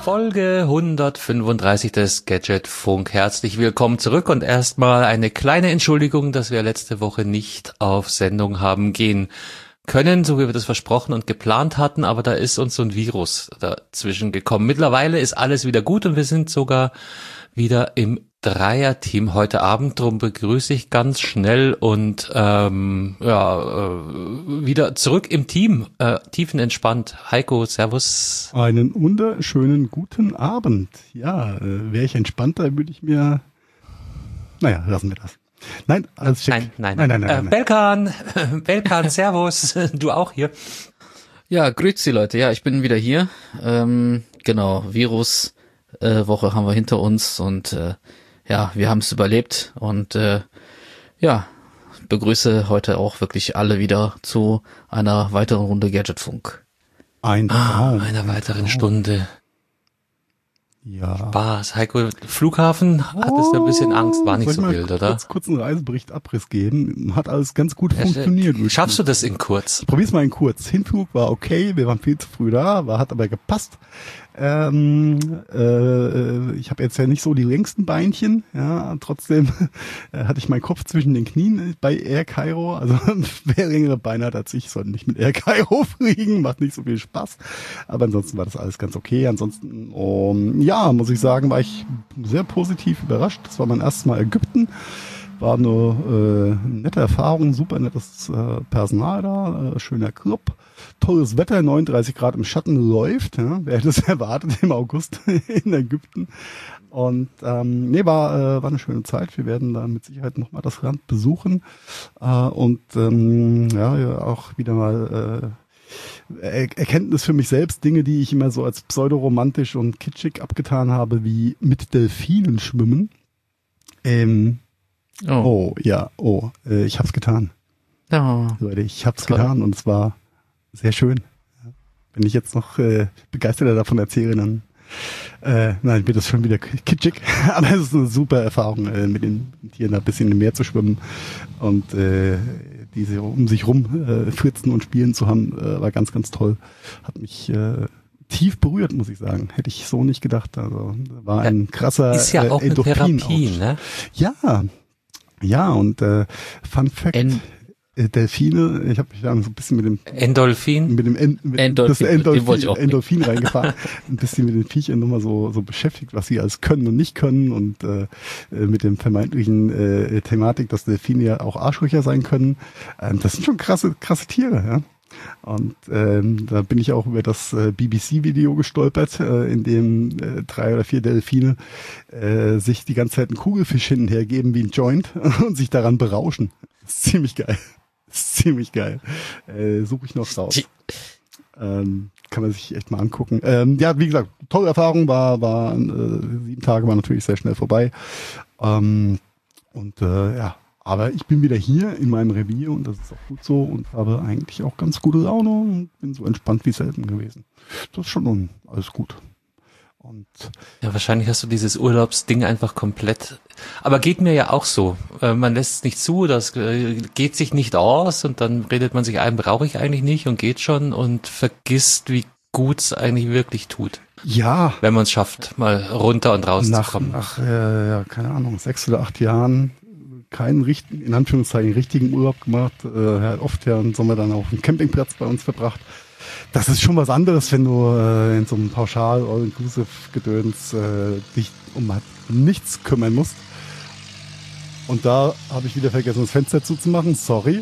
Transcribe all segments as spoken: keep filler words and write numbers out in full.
Folge hundertfünfunddreißig des Gadgetfunk. Herzlich willkommen zurück und erstmal eine kleine Entschuldigung, dass wir letzte Woche nicht auf Sendung haben gehen können, so wie wir das versprochen und geplant hatten, aber da ist uns so ein Virus dazwischen gekommen. Mittlerweile ist alles wieder gut und wir sind sogar wieder im Dreierteam heute Abend. Drum begrüße ich ganz schnell und ähm, ja äh, wieder zurück im Team, äh, tiefenentspannt. Heiko, servus. Einen wunderschönen guten Abend. Ja, äh, wäre ich entspannter, würde ich mir, naja, lassen wir das. Nein, alles schick. Nein, nein, nein. nein, nein, nein, nein. Äh, Belkan, Belkan, servus, du auch hier. Ja, grüezi Leute, ja, ich bin wieder hier. Ähm, genau, Virus äh, Woche haben wir hinter uns und äh, ja, wir haben es überlebt und äh, ja, begrüße heute auch wirklich alle wieder zu einer weiteren Runde Gadgetfunk. Ein ah, einer weiteren Stunde. Ja. Spaß. Heiko, Flughafen, hattest du ein bisschen Angst, war nicht so wild, oder? Kurz, kurz einen Reisebericht Abriss geben. Hat alles ganz gut ja, funktioniert. Schaffst du das in kurz? Ich probier's mal in kurz. Hinflug war okay, wir waren viel zu früh da, war, hat aber gepasst. Ähm, äh, ich habe jetzt ja nicht so die längsten Beinchen, ja, trotzdem äh, hatte ich meinen Kopf zwischen den Knien bei Air Cairo, also wer längere Beine hat als ich, sollte nicht mit Air Cairo fliegen, macht nicht so viel Spaß, aber ansonsten war das alles ganz okay. Ansonsten, um, ja, muss ich sagen, war ich sehr positiv überrascht. Das war mein erstes Mal Ägypten. War eine äh, nette Erfahrung, super nettes äh, Personal da, äh, schöner Club, tolles Wetter, neununddreißig Grad im Schatten läuft, ja, wer hätte es erwartet im August in Ägypten. Und ähm, nee, war, äh, war eine schöne Zeit. Wir werden da mit Sicherheit nochmal das Land besuchen äh, und ähm, ja, ja, auch wieder mal äh, er- Erkenntnis für mich selbst, Dinge, die ich immer so als pseudoromantisch und kitschig abgetan habe, wie mit Delfinen schwimmen. Ähm, Oh. oh, ja, oh, äh, ich hab's getan. Oh. Leute, ich hab's Toll. getan und es war sehr schön. Wenn ich jetzt noch äh, begeisterter davon erzähle, dann äh, nein, wird das schon wieder kitschig. Aber es ist eine super Erfahrung, äh, mit den Tieren da ein bisschen im Meer zu schwimmen und äh, diese um sich rum äh, fritzen und spielen zu haben, äh, war ganz, ganz toll. Hat mich äh, tief berührt, muss ich sagen. Hätte ich so nicht gedacht. Also war ein krasser Ist ja auch äh, eine Therapie, ne? Ja. Ja, und äh, Fun Fact, En- äh, Delfine, ich habe mich da so ein bisschen mit dem Endorphin, mit dem en- mit Endorphin, das Endorphin, wollte ich auch Endorphin reingefahren, ein bisschen mit den Viechern nochmal so so beschäftigt, was sie alles können und nicht können und äh, mit dem vermeintlichen äh, Thematik, dass Delfine ja auch Arschlöcher sein können. Ähm, das sind schon krasse krasse Tiere, ja. Und ähm, da bin ich auch über das äh, B B C-Video gestolpert, äh, in dem äh, drei oder vier Delfine äh, sich die ganze Zeit einen Kugelfisch hinten hergeben wie ein Joint und sich daran berauschen. Das ist ziemlich geil. Das ist ziemlich geil. Äh, suche ich noch raus. Ähm, kann man sich echt mal angucken. Ähm, ja, wie gesagt, tolle Erfahrung, war, war äh, sieben Tage waren natürlich sehr schnell vorbei. Ähm, und äh, ja. Aber ich bin wieder hier in meinem Revier und das ist auch gut so und habe eigentlich auch ganz gute Laune und bin so entspannt wie selten gewesen. Das ist schon alles gut. Und ja, wahrscheinlich hast du dieses Urlaubsding einfach komplett, aber geht mir ja auch so. Äh, man lässt es nicht zu, das äh, geht sich nicht aus und dann redet man sich ein, brauche ich eigentlich nicht und geht schon und vergisst, wie gut es eigentlich wirklich tut. Ja. Wenn man es schafft, mal runter und rauszukommen. Nach, nach äh, ja, keine Ahnung, sechs oder acht Jahren keinen richtigen, in Anführungszeichen, richtigen Urlaub gemacht. Äh, er hat oft ja im Sommer dann auf dem Campingplatz bei uns verbracht. Das ist schon was anderes, wenn du äh, in so einem pauschal All-Inclusive-Gedöns äh, dich um nichts kümmern musst. Und da habe ich wieder vergessen, das Fenster zuzumachen. Sorry.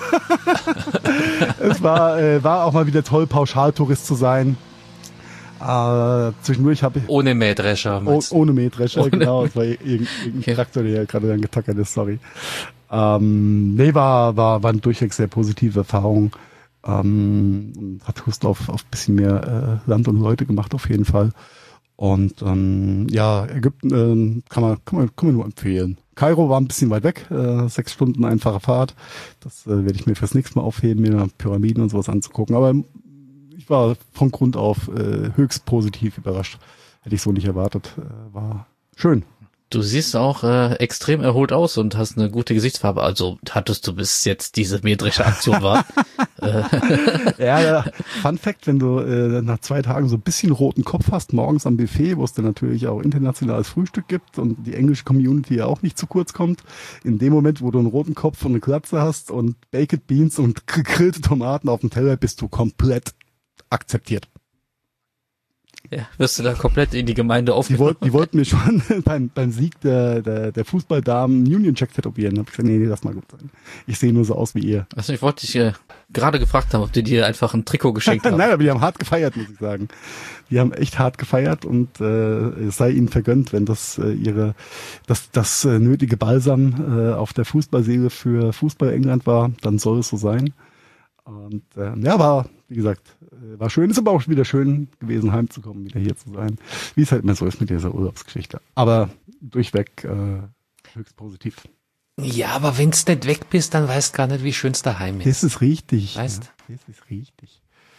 Es war, äh, war auch mal wieder toll, Pauschaltourist zu sein. Äh, zwischendurch habe ich... Ohne Mähdrescher. Oh, ohne Mähdrescher, ohne genau. Es war irgendein, irgendein Traktor, der gerade dann getackert ist, sorry. Ähm, nee, war, war, war eine durchweg sehr positive Erfahrung. Ähm, hat Lust auf, auf ein bisschen mehr äh, Land und Leute gemacht, auf jeden Fall. Und ähm, ja, Ägypten ähm, kann man kann man, kann man nur empfehlen. Kairo war ein bisschen weit weg, äh, sechs Stunden einfache Fahrt. Das äh, werde ich mir fürs nächste Mal aufheben, mir Pyramiden und sowas anzugucken. Aber ich war von Grund auf äh, höchst positiv überrascht. Hätte ich so nicht erwartet. Äh, war schön. Du siehst auch äh, extrem erholt aus und hast eine gute Gesichtsfarbe. Also hattest du bis jetzt diese Mähdrescher Aktion war. Ja, ja, Fun Fact, wenn du äh, nach zwei Tagen so ein bisschen roten Kopf hast, morgens am Buffet, wo es dann natürlich auch internationales Frühstück gibt und die englische Community ja auch nicht zu kurz kommt, in dem Moment, wo du einen roten Kopf und eine Glatze hast und Baked Beans und gegrillte Tomaten auf dem Teller, bist du komplett akzeptiert. Ja, wirst du da komplett in die Gemeinde Die aufgenommen? wollten, die wollten mir schon beim, beim Sieg der, der, der Fußballdamen Union Jack tätowieren. Hab ich gesagt, nee, nee, lass mal gut sein. Ich sehe nur so aus wie ihr. Also ich wollte dich äh, gerade gefragt haben, ob die dir einfach ein Trikot geschenkt haben. Nein, aber die haben hart gefeiert, muss ich sagen. Die haben echt hart gefeiert und äh, es sei ihnen vergönnt, wenn das äh, ihre das das äh, nötige Balsam äh, auf der Fußballseele für Fußball England war, dann soll es so sein. Und äh, ja, war, wie gesagt, äh, war schön. Ist aber auch wieder schön gewesen, heimzukommen, wieder hier zu sein. Wie es halt immer so ist mit dieser Urlaubsgeschichte. Aber durchweg äh, höchst positiv. Ja, aber wenn's nicht weg bist, dann weißt gar nicht, wie schön's daheim ist. Das ist richtig. Weißt? Ja, das ist richtig.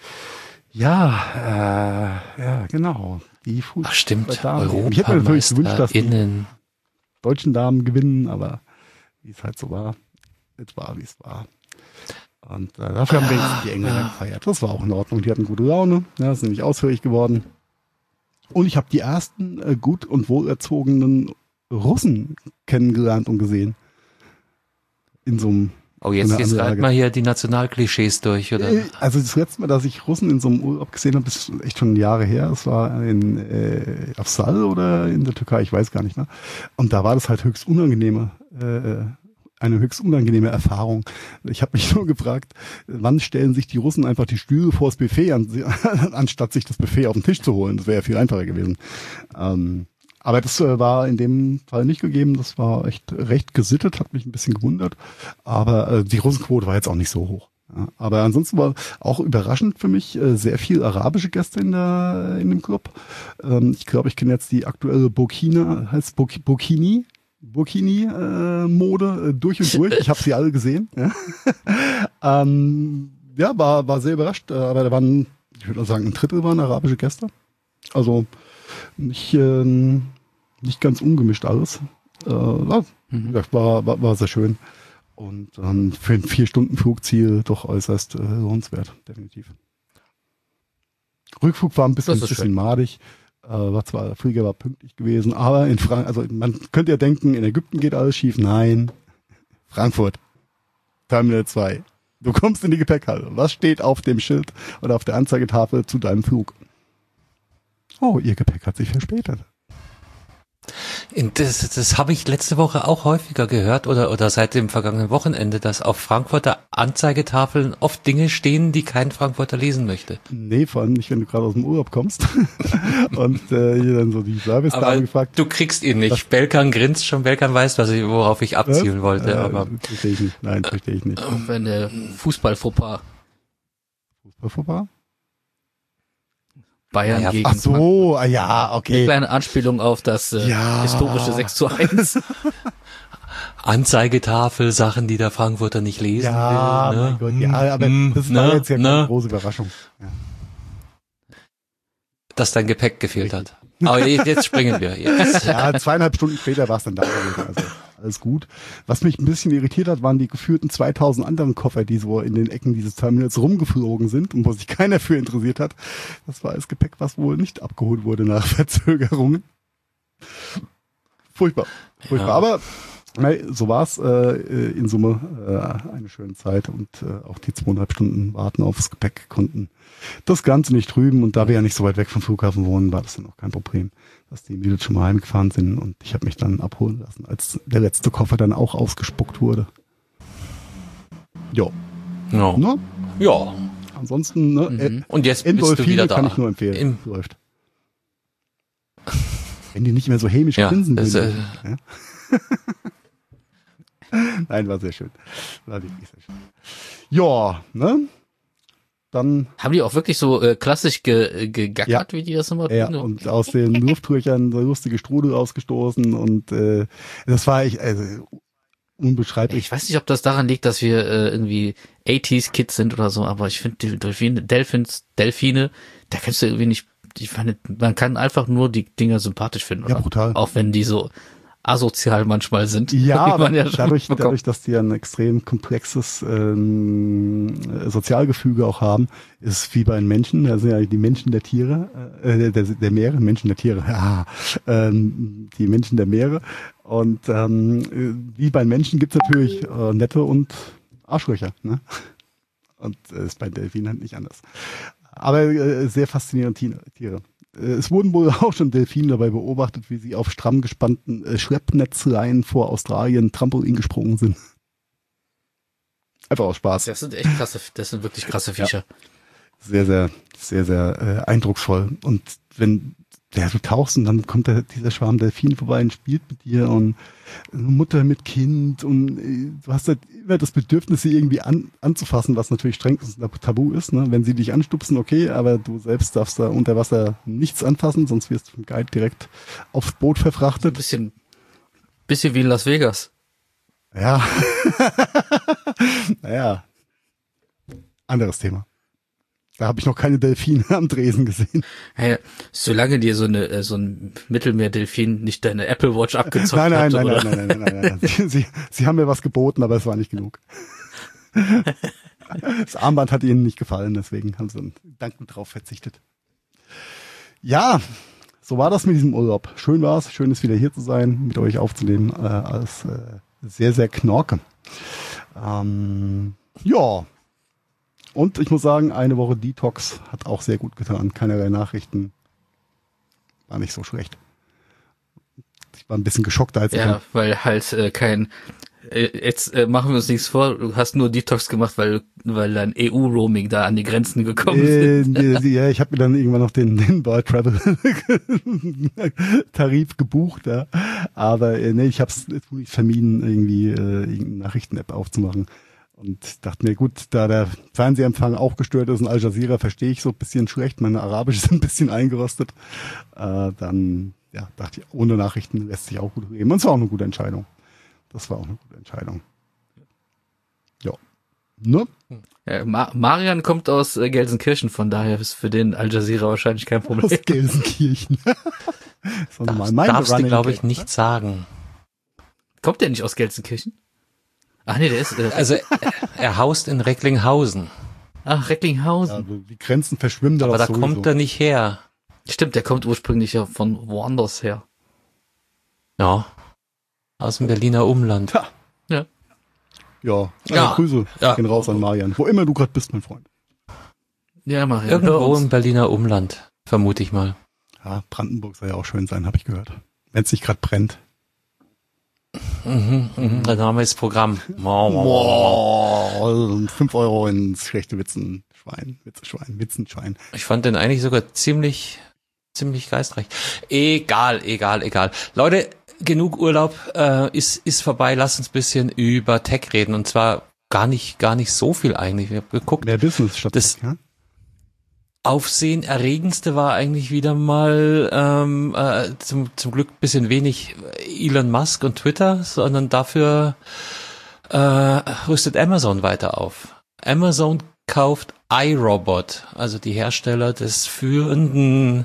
Ja, äh, ja, genau. Die Fußball Ach stimmt, Ich hätte mir natürlich gewünscht, dass die EuropaMeisterInnen. deutschen Damen gewinnen, aber wie es halt so war, es war, wie es war. Und äh, dafür haben wenigstens die Engländer gefeiert. Das war auch in Ordnung. Die hatten gute Laune, ja, sind nämlich ausführlich geworden. Und ich habe die ersten äh, gut und wohlerzogenen Russen kennengelernt und gesehen. In so einem Oh, jetzt, eine jetzt Anlage. reiten wir hier die Nationalklischees durch, oder? Äh, Also das letzte Mal, dass ich Russen in so einem Urlaub gesehen habe, ist echt schon Jahre her. Das war in äh, Afsal oder in der Türkei, ich weiß gar nicht mehr. Und da war das halt höchst unangenehme, äh, eine höchst unangenehme Erfahrung. Ich habe mich nur gefragt, wann stellen sich die Russen einfach die Stühle vors Buffet an, anstatt sich das Buffet auf den Tisch zu holen. Das wäre ja viel einfacher gewesen. Ähm, Aber das äh, war in dem Fall nicht gegeben. Das war echt recht gesittet, hat mich ein bisschen gewundert. Aber äh, die Russenquote war jetzt auch nicht so hoch. Ja, aber ansonsten war auch überraschend für mich äh, sehr viel arabische Gäste in der in dem Club. Ähm, ich glaube, ich kenne jetzt die aktuelle Burkina, heißt Burk- Burkini, Burkini-Mode äh, durch und durch. Ich habe sie alle gesehen. Ja, ähm, ja war war sehr überrascht. Äh, aber da waren, ich würde sagen, ein Drittel waren arabische Gäste. Also nicht äh, nicht ganz ungemischt alles. Äh, war, wie gesagt, war, war, war sehr schön. Und ähm, für ein vier Stunden Flugziel doch äußerst äh, lohnenswert, definitiv. Rückflug war ein bisschen, Das ist bisschen schön. madig. Äh, war zwar, der Flieger war pünktlich gewesen, aber in Frank also man könnte ja denken, in Ägypten geht alles schief. Nein. Frankfurt. Terminal zwei. Du kommst in die Gepäckhalle. Was steht auf dem Schild oder auf der Anzeigetafel zu deinem Flug? Oh, ihr Gepäck hat sich verspätet. Das, das habe ich letzte Woche auch häufiger gehört oder oder seit dem vergangenen Wochenende, dass auf Frankfurter Anzeigetafeln oft Dinge stehen, die kein Frankfurter lesen möchte. Nee, vor allem nicht, wenn du gerade aus dem Urlaub kommst. Und äh, hier dann so die Service-Dame Aber gefragt. du kriegst ihn nicht. Belkan grinst schon, Belkan weiß, was ich, worauf ich abzielen Was? wollte. Äh, Aber verstehe ich nicht. Nein, verstehe ich nicht. Wenn der Fußball-Fauxpas Fußballfauxpas? Bayern Ja, gegen Ach so, ah, ja, Eine okay. kleine Anspielung auf das äh, Ja. historische sechs zu eins. Anzeigetafel, Sachen, die der Frankfurter nicht lesen Ja, will. Ne? mein Gott, ja, aber Hm, das ne, war jetzt ja keine ne, große Überraschung. Ja. dass dein Gepäck gefehlt hat. Aber jetzt jetzt springen wir. Jetzt. Ja, zweieinhalb Stunden später war es dann da gewesen, also alles gut. Was mich ein bisschen irritiert hat, waren die geführten zweitausend anderen Koffer, die so in den Ecken dieses Terminals rumgeflogen sind und wo sich keiner für interessiert hat. Das war alles Gepäck, was wohl nicht abgeholt wurde nach Verzögerungen. Furchtbar, furchtbar. Ja. Aber nein, so war's äh, in Summe äh, eine schöne Zeit und äh, auch die zweieinhalb Stunden Warten aufs Gepäck konnten das Ganze nicht trüben. Und da wir ja nicht so weit weg vom Flughafen wohnen, war das dann auch kein Problem, dass die Mädels schon mal heimgefahren sind und ich habe mich dann abholen lassen, als der letzte Koffer dann auch ausgespuckt wurde. Jo. No. Ne? Ja. Ansonsten, ne? Mhm. Und jetzt In bist du wieder Endorphine da. kann ich nur empfehlen. Im, Läuft. Wenn die nicht mehr so hämisch Ja, grinsen das, würden. äh, Ja. Nein, war sehr schön. War wirklich sehr schön. Ja, ne? Dann, Haben die auch wirklich so äh, klassisch ge, gegackert, Ja. wie die das immer ja, tun? und aus den Luftröhrchen so lustige Strudel ausgestoßen und äh, das war echt also, unbeschreiblich. Ich weiß nicht, ob das daran liegt, dass wir äh, irgendwie achtziger-Kids sind oder so, aber ich finde die Delfine, Delfins, Delfine, da kannst du irgendwie nicht, ich meine, man kann einfach nur die Dinger sympathisch finden. Ja, Oder? brutal. Auch wenn die so asozial manchmal sind. Ja, aber ja dadurch, dadurch, dass die ein extrem komplexes ähm, Sozialgefüge auch haben, ist es wie bei den Menschen, da sind ja die Menschen der Tiere, äh, der, der Meere, Menschen der Tiere, ja, ähm, die Menschen der Meere. Und ähm, wie bei den Menschen gibt's natürlich äh, nette und Arschlöcher. Ne? Und das äh, ist bei Delfinen halt nicht anders. Aber äh, sehr faszinierende Tiere. Es wurden wohl auch schon Delfine dabei beobachtet, wie sie auf stramm gespannten äh, Schleppnetzleinen vor Australien Trampolin gesprungen sind. Einfach aus Spaß. Das sind echt krasse, das sind wirklich krasse Viecher. Ja. Sehr, sehr, sehr, sehr äh, eindrucksvoll. Und wenn ja, du tauchst und dann kommt der, dieser Schwarm Delfine vorbei und spielt mit dir und Mutter mit Kind und äh, du hast halt immer das Bedürfnis, sie irgendwie an, anzufassen, was natürlich streng tabu ist. Ne? Wenn sie dich anstupsen, okay, aber du selbst darfst da unter Wasser nichts anfassen, sonst wirst du vom Guide direkt aufs Boot verfrachtet. Ein bisschen, bisschen wie in Las Vegas. Ja. Naja. Anderes Thema. Da habe ich noch keine Delfine am Dresen gesehen. Hey, solange dir so eine so ein Mittelmeerdelfin nicht deine Apple Watch abgezockt nein, nein, hat, nein, oder? nein, nein, nein, nein, nein, nein. Sie, sie, sie haben mir was geboten, aber es war nicht genug. Das Armband hat ihnen nicht gefallen, deswegen haben sie dann dankend drauf verzichtet. Ja, so war das mit diesem Urlaub. Schön war es, schön ist wieder hier zu sein, mit euch aufzunehmen, äh, alles äh, sehr, sehr knorke. Ähm, ja. Und ich muss sagen, eine Woche Detox hat auch sehr gut getan. Keinerlei Nachrichten. War nicht so schlecht. Ich war ein bisschen geschockt, als Ja, weil halt äh, kein äh, jetzt äh, machen wir uns nichts vor, du hast nur Detox gemacht, weil weil dein E U-Roaming da an die Grenzen gekommen äh, sind. äh, ja, ich habe mir dann irgendwann noch den, den World Travel Tarif gebucht, ja. Aber äh, nee, ich habe es vermieden, irgendwie äh, irgendeine Nachrichten-App aufzumachen. Und dachte mir, gut, da der Fernsehempfang auch gestört ist und Al Jazeera verstehe ich so ein bisschen schlecht, meine Arabisch ist ein bisschen eingerostet, äh, dann ja, dachte ich, ohne Nachrichten lässt sich auch gut reden. Und es war auch eine gute Entscheidung. Das war auch eine gute Entscheidung. Ja. Ne? Ja, Ma- Marian kommt aus äh, Gelsenkirchen, von daher ist für den Al Jazeera wahrscheinlich kein Problem. Aus Gelsenkirchen. Das Darfst, darfst du, glaube ich, nicht sagen. Kommt der nicht aus Gelsenkirchen? Ach nee, der ist... Äh, Also er haust in Recklinghausen. ach, Recklinghausen. Ja, also die Grenzen verschwimmen da Aber da sowieso. kommt er nicht her. Stimmt, der kommt ursprünglich ja von woanders her. Ja. Aus dem Berliner Umland. Ja. Ja. Ja, Ja. Also Grüße Ja. gehen raus an Marian. Wo immer du gerade bist, mein Freund. Ja, Marian. hör Irgendwo uns. im Berliner Umland, vermute ich mal. Ja, Brandenburg soll ja auch schön sein, habe ich gehört. Wenn es nicht gerade brennt. Mhm, mhm. Der Name ist Programm. Boah, fünf Euro ins schlechte Witzen, Schwein, Witzeschwein, Witzenschwein. Ich fand den eigentlich sogar ziemlich, ziemlich geistreich. Egal, egal, egal. Leute, genug Urlaub äh, ist ist vorbei. Lasst uns ein bisschen über Tech reden und zwar gar nicht gar nicht so viel eigentlich. Wir haben geguckt. Mehr Business statt Das- Tech, ja? Aufsehenerregendste war eigentlich wieder mal ähm, äh, zum zum Glück bisschen wenig Elon Musk und Twitter, sondern dafür äh, rüstet Amazon weiter auf. Amazon kauft iRobot, also die Hersteller des führenden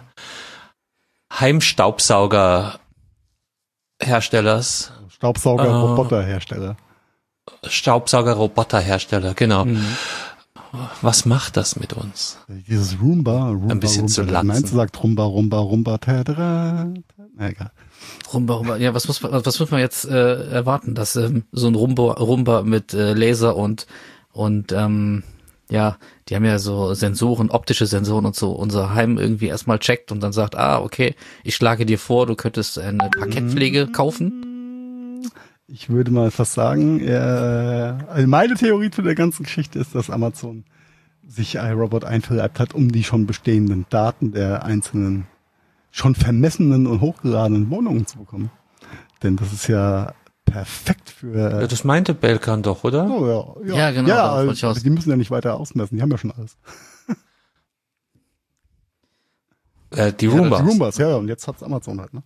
Heimstaubsauger-Herstellers, Staubsauger-Roboterhersteller. Staubsauger-Roboter-Hersteller, genau. Mhm. Was macht das mit uns? Dieses Roomba, Roomba, Ein bisschen Roomba. zu Der latzen. Mainz sagt Rumba, Rumba, Rumba, tadra. Na egal. Rumba, Rumba. Ja, was muss man, was muss man jetzt äh, erwarten, dass ähm, so ein Rumba, Rumba mit äh, Laser und und ähm, ja, die haben ja so Sensoren, optische Sensoren und so, unser Heim irgendwie erstmal checkt und dann sagt, ah, okay, ich schlage dir vor, du könntest eine Parkettpflege kaufen. Ich würde mal fast sagen, äh, also meine Theorie zu der ganzen Geschichte ist, dass Amazon sich iRobot einverleibt hat, um die schon bestehenden Daten der einzelnen, schon vermessenen und hochgeladenen Wohnungen zu bekommen. Denn das ist ja perfekt für... Ja, das meinte Belkan doch, oder? Oh, ja, ja. Ja, genau, Ja, darauf wollte also, ich aus. die müssen ja nicht weiter ausmessen, die haben ja schon alles. Äh, die Ja, Roombas. die Roombas, ja, ja, und jetzt hat's Amazon halt, ne?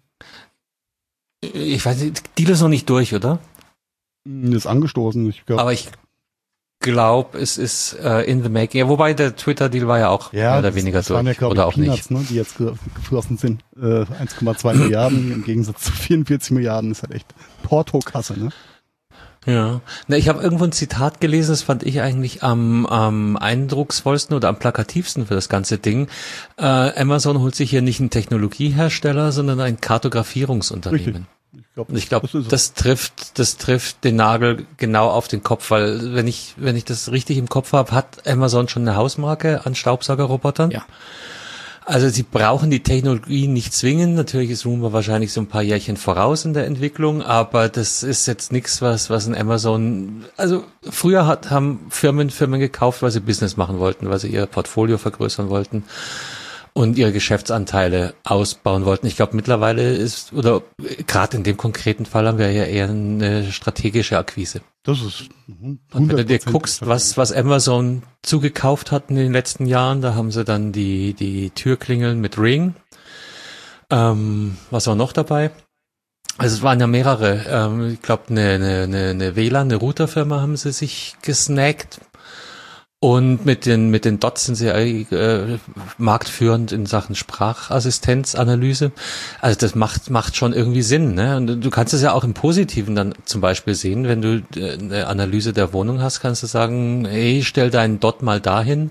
Ich weiß nicht, Deal ist noch nicht durch, oder? Ist angestoßen, ich glaube. Aber ich glaube, es ist äh, in the making. Ja, wobei der Twitter-Deal war ja auch Ja, mehr oder das, weniger das waren ja, durch. glaube Oder ich, auch Peanuts, nicht. ne, die jetzt ge- geflossen sind. Äh, eins Komma zwei Milliarden im Gegensatz zu vierundvierzig Milliarden ist halt echt Portokasse, ne? Ja, na, ich habe irgendwo ein Zitat gelesen, das fand ich eigentlich am, am eindrucksvollsten oder am plakativsten für das ganze Ding. Äh, Amazon holt sich hier nicht einen Technologiehersteller, sondern ein Kartografierungsunternehmen. Ich glaube, Und ich glaube, das, ist es. das trifft, das trifft den Nagel genau auf den Kopf, weil wenn ich, wenn ich das richtig im Kopf habe, hat Amazon schon eine Hausmarke an Staubsaugerrobotern. Ja. Also sie brauchen die Technologie nicht zwingend. Natürlich ist Roomba wahrscheinlich so ein paar Jährchen voraus in der Entwicklung, aber das ist jetzt nichts, was was ein Amazon. Also früher hat, haben Firmen Firmen gekauft, weil sie Business machen wollten, weil sie ihr Portfolio vergrößern wollten und ihre Geschäftsanteile ausbauen wollten. Ich glaube, mittlerweile ist, oder gerade in dem konkreten Fall haben wir ja eher eine strategische Akquise. Das ist Und wenn du dir guckst, was, was Amazon zugekauft hat in den letzten Jahren, da haben sie dann die, die Türklingeln mit Ring. Ähm, was war noch dabei? Also es waren ja mehrere. Ähm, ich glaube, eine, eine, eine, eine W L A N, eine Routerfirma haben sie sich gesnackt. Und mit den, mit den Dots sind sie äh, marktführend in Sachen Sprachassistenzanalyse. Also das macht, macht schon irgendwie Sinn, ne? Und du kannst es ja auch im Positiven dann zum Beispiel sehen, wenn du äh, eine Analyse der Wohnung hast, kannst du sagen, hey, stell deinen Dot mal dahin.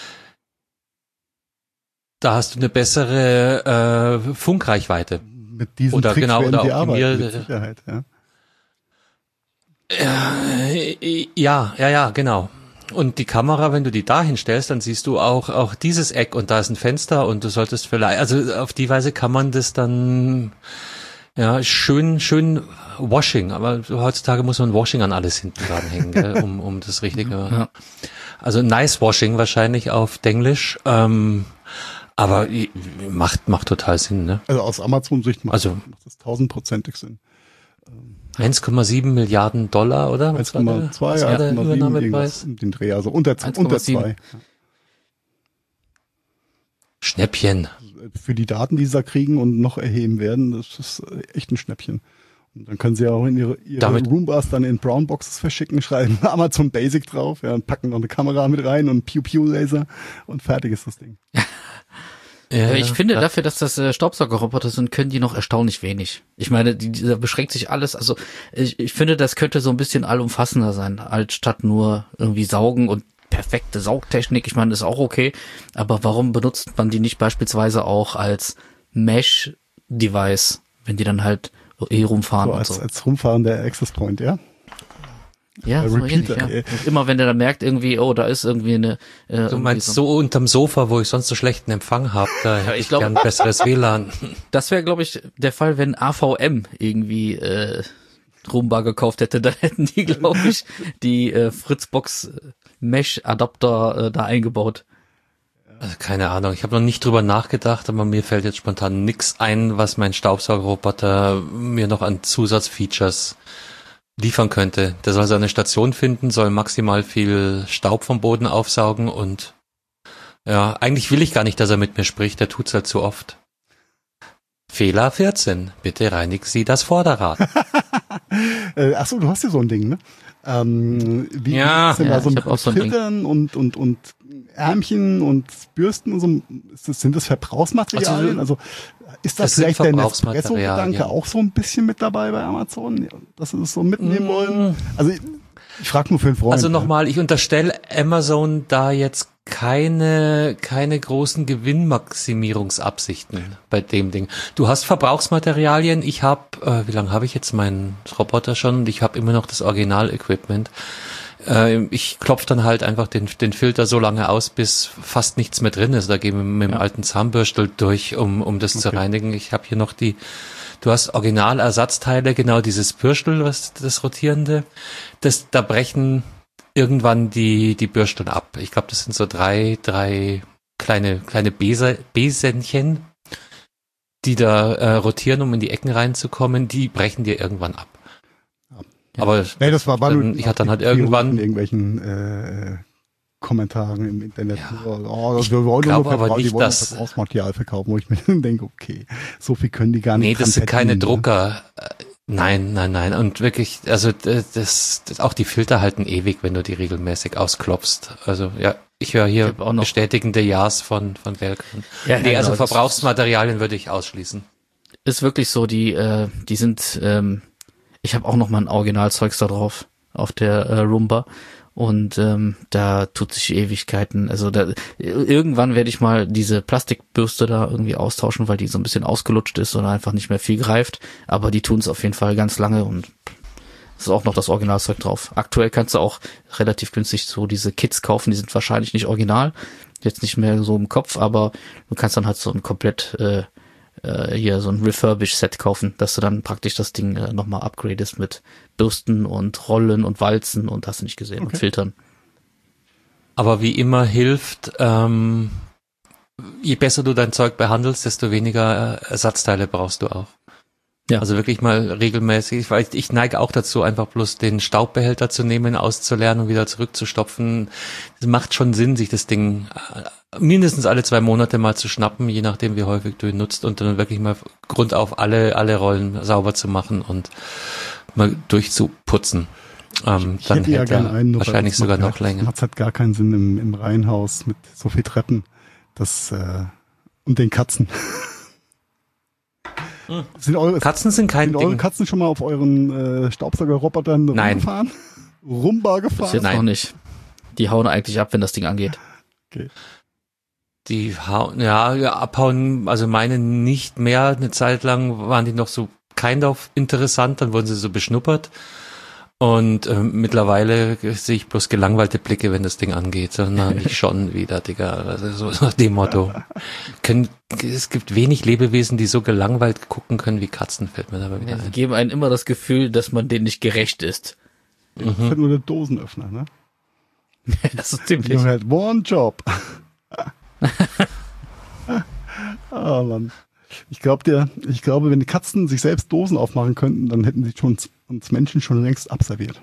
Da hast du eine bessere äh, Funkreichweite. Mit diesen Oder Tricks genau, werden oder die arbeiten, optimier- mit Sicherheit, ja. Ja, ja, ja, genau. Und die Kamera, wenn du die da hinstellst, dann siehst du auch auch dieses Eck und da ist ein Fenster und du solltest vielleicht, also auf die Weise kann man das dann ja schön schön Washing, aber heutzutage muss man Washing an alles hinten dran hängen, gell, um um das richtige. Ja. Also nice Washing wahrscheinlich auf Denglisch, ähm, aber macht macht total Sinn, ne? Also aus Amazon-Sicht macht, Also macht das tausendprozentig Sinn. eins Komma sieben Milliarden Dollar, oder? eins Komma zwei, Was war der eins Komma sieben, Übernahmepreis? irgendwas um den Dreh, also unter, unter zwei. Schnäppchen. Für die Daten, die sie da kriegen und noch erheben werden, das ist echt ein Schnäppchen. Und dann können sie ja auch in ihre, ihre Damit- Roombars dann in Brownboxes verschicken, schreiben Amazon Basic drauf, ja, und packen noch eine Kamera mit rein und Pew-Pew-Laser und fertig ist das Ding. Ja, Aber ich finde, ja. dafür, dass das äh, Staubsaugerroboter sind, können die noch erstaunlich wenig. Ich meine, die, die, da beschränkt sich alles. Also ich, ich finde, das könnte so ein bisschen allumfassender sein, als statt nur irgendwie saugen und perfekte Saugtechnik. Ich meine, das ist auch okay. Aber warum benutzt man die nicht beispielsweise auch als Mesh-Device, wenn die dann halt eh rumfahren So und als, so? als rumfahrender Access Point, ja? Ja, äh, so ähnlich, Repeater, ja. ey. Und immer wenn der dann merkt irgendwie, oh, da ist irgendwie eine... Äh, Du irgendwie meinst so, so unterm Sofa, wo ich sonst so schlechten Empfang habe, da hätte ich ich glaub- gern ein besseres W L A N. Das wäre, glaube ich, der Fall, wenn A V M irgendwie äh, Roomba gekauft hätte, dann hätten die, glaube ich, die äh, Fritzbox Mesh Adapter äh, da eingebaut. Also keine Ahnung, ich habe noch nicht drüber nachgedacht, aber mir fällt jetzt spontan nix ein, was mein Staubsaugerroboter mir noch an Zusatzfeatures liefern könnte. Der soll seine Station finden, soll maximal viel Staub vom Boden aufsaugen und ja, eigentlich will ich gar nicht, dass er mit mir spricht, der tut's halt zu oft. Fehler vierzehn, bitte reinigen Sie das Vorderrad. Äh, ach so, du hast ja so ein Ding, ne? Ähm, wie Ja, ist denn ja, da so ich mit hab auch so ein Ding. Filtern und, und, und Ärmchen und Bürsten und so? Ist das, sind das Verbrauchsmaterialien? Also, ist das Das sind vielleicht der Verbrauchsmaterialien. Nespresso-Gedanke auch so ein bisschen mit dabei bei Amazon? Ja, dass sie das so mitnehmen Mm. wollen? Also, ich, ich frage nur für einen Freund. Also ja. nochmal, ich unterstelle Amazon da jetzt keine keine großen Gewinnmaximierungsabsichten bei dem Ding. Du hast Verbrauchsmaterialien, ich habe, äh, wie lange habe ich jetzt meinen Roboter schon und ich habe immer noch das Original-Equipment. Äh, ich klopfe dann halt einfach den den Filter so lange aus, bis fast nichts mehr drin ist. Da gehen wir mit dem Ja. alten Zahnbürstel durch, um um das zu Okay. reinigen. Ich habe hier noch die Du hast Originalersatzteile, genau dieses Bürstel, was das rotierende. Das, da brechen irgendwann die die Bürsteln ab. Ich glaube, das sind so drei drei kleine kleine Bese, Besenchen, die da äh, rotieren, um in die Ecken reinzukommen. Die brechen dir irgendwann ab. Ja. Aber Nee, das war, war dann, nur ich hatte dann halt die Theorie irgendwann. in irgendwelchen äh, Kommentaren im Internet. Ja, oh, ich wir wollen glaub nur aber Verbrauch- die nicht, wollen dass- Verbrauchsmaterial verkaufen, wo ich mir dann denke, okay, so viel können die gar nicht. Nee, das sind dran keine verdienen, ne? Drucker. Nein, nein, nein. Und wirklich, also das, das auch die Filter halten ewig, wenn du die regelmäßig ausklopfst. Also ja, ich höre hier Ich hab auch noch- bestätigende Ja's von von Belkan. Ja, Nee, ja, also genau, das Verbrauchsmaterialien würde ich ausschließen. ist wirklich so, die, äh, die sind, ähm, ich habe auch noch mal ein Originalzeugs da drauf, auf der äh, Roomba. Und ähm, da tut sich Ewigkeiten. Also da, irgendwann werde ich mal diese Plastikbürste da irgendwie austauschen, weil die so ein bisschen ausgelutscht ist und einfach nicht mehr viel greift. Aber die tun es auf jeden Fall ganz lange und es ist auch noch das Originalzeug drauf. Aktuell kannst du auch relativ günstig so diese Kits kaufen, die sind wahrscheinlich nicht original, jetzt nicht mehr so im Kopf, aber du kannst dann halt so ein komplett äh, äh, hier so ein Refurbish-Set kaufen, dass du dann praktisch das Ding äh, nochmal upgradest mit Bürsten und Rollen und Walzen und hast du nicht gesehen Okay. und Filtern. Aber wie immer hilft, ähm, je besser du dein Zeug behandelst, desto weniger äh, Ersatzteile brauchst du auch. Ja. Also wirklich mal regelmäßig, weil ich, ich neige auch dazu, einfach bloß den Staubbehälter zu nehmen, auszuleeren und wieder zurückzustopfen. Es macht schon Sinn, sich das Ding äh, mindestens alle zwei Monate mal zu schnappen, je nachdem wie häufig du ihn nutzt und dann wirklich mal grundauf alle alle Rollen sauber zu machen und mal durchzuputzen. Ähm, Ich dann hätte ja hält gern er einen, nur wahrscheinlich sogar noch länger. Macht halt gar keinen Sinn im, im Reihenhaus mit so viel Treppen. Das äh, und den Katzen. Hm. Sind eure, Katzen sind kein sind eure Ding. Katzen schon mal auf euren äh, Staubsaugerrobotern Nein. rumgefahren? Rumba Bis gefahren? jetzt Nein. noch nicht. Die hauen eigentlich ab, wenn das Ding angeht. Okay. Die hauen, ja, ja, abhauen, also meine nicht mehr. Eine Zeit lang waren die noch so kind of interessant, dann wurden sie so beschnuppert. Und ähm, mittlerweile sehe ich bloß gelangweilte Blicke, wenn das Ding angeht. So, na, nicht schon wieder, Digga. Also so nach dem Motto. Können, es gibt wenig Lebewesen, die so gelangweilt gucken können wie Katzen, fällt mir dabei wieder Sie ein. geben einem immer das Gefühl, dass man denen nicht gerecht ist. Das ist halt nur der Dosenöffner, ne? Das ist Die ziemlich. haben halt one job. Ah, Mann. Ich glaube, der, ich glaube, wenn die Katzen sich selbst Dosen aufmachen könnten, dann hätten sie schon uns Menschen schon längst abserviert.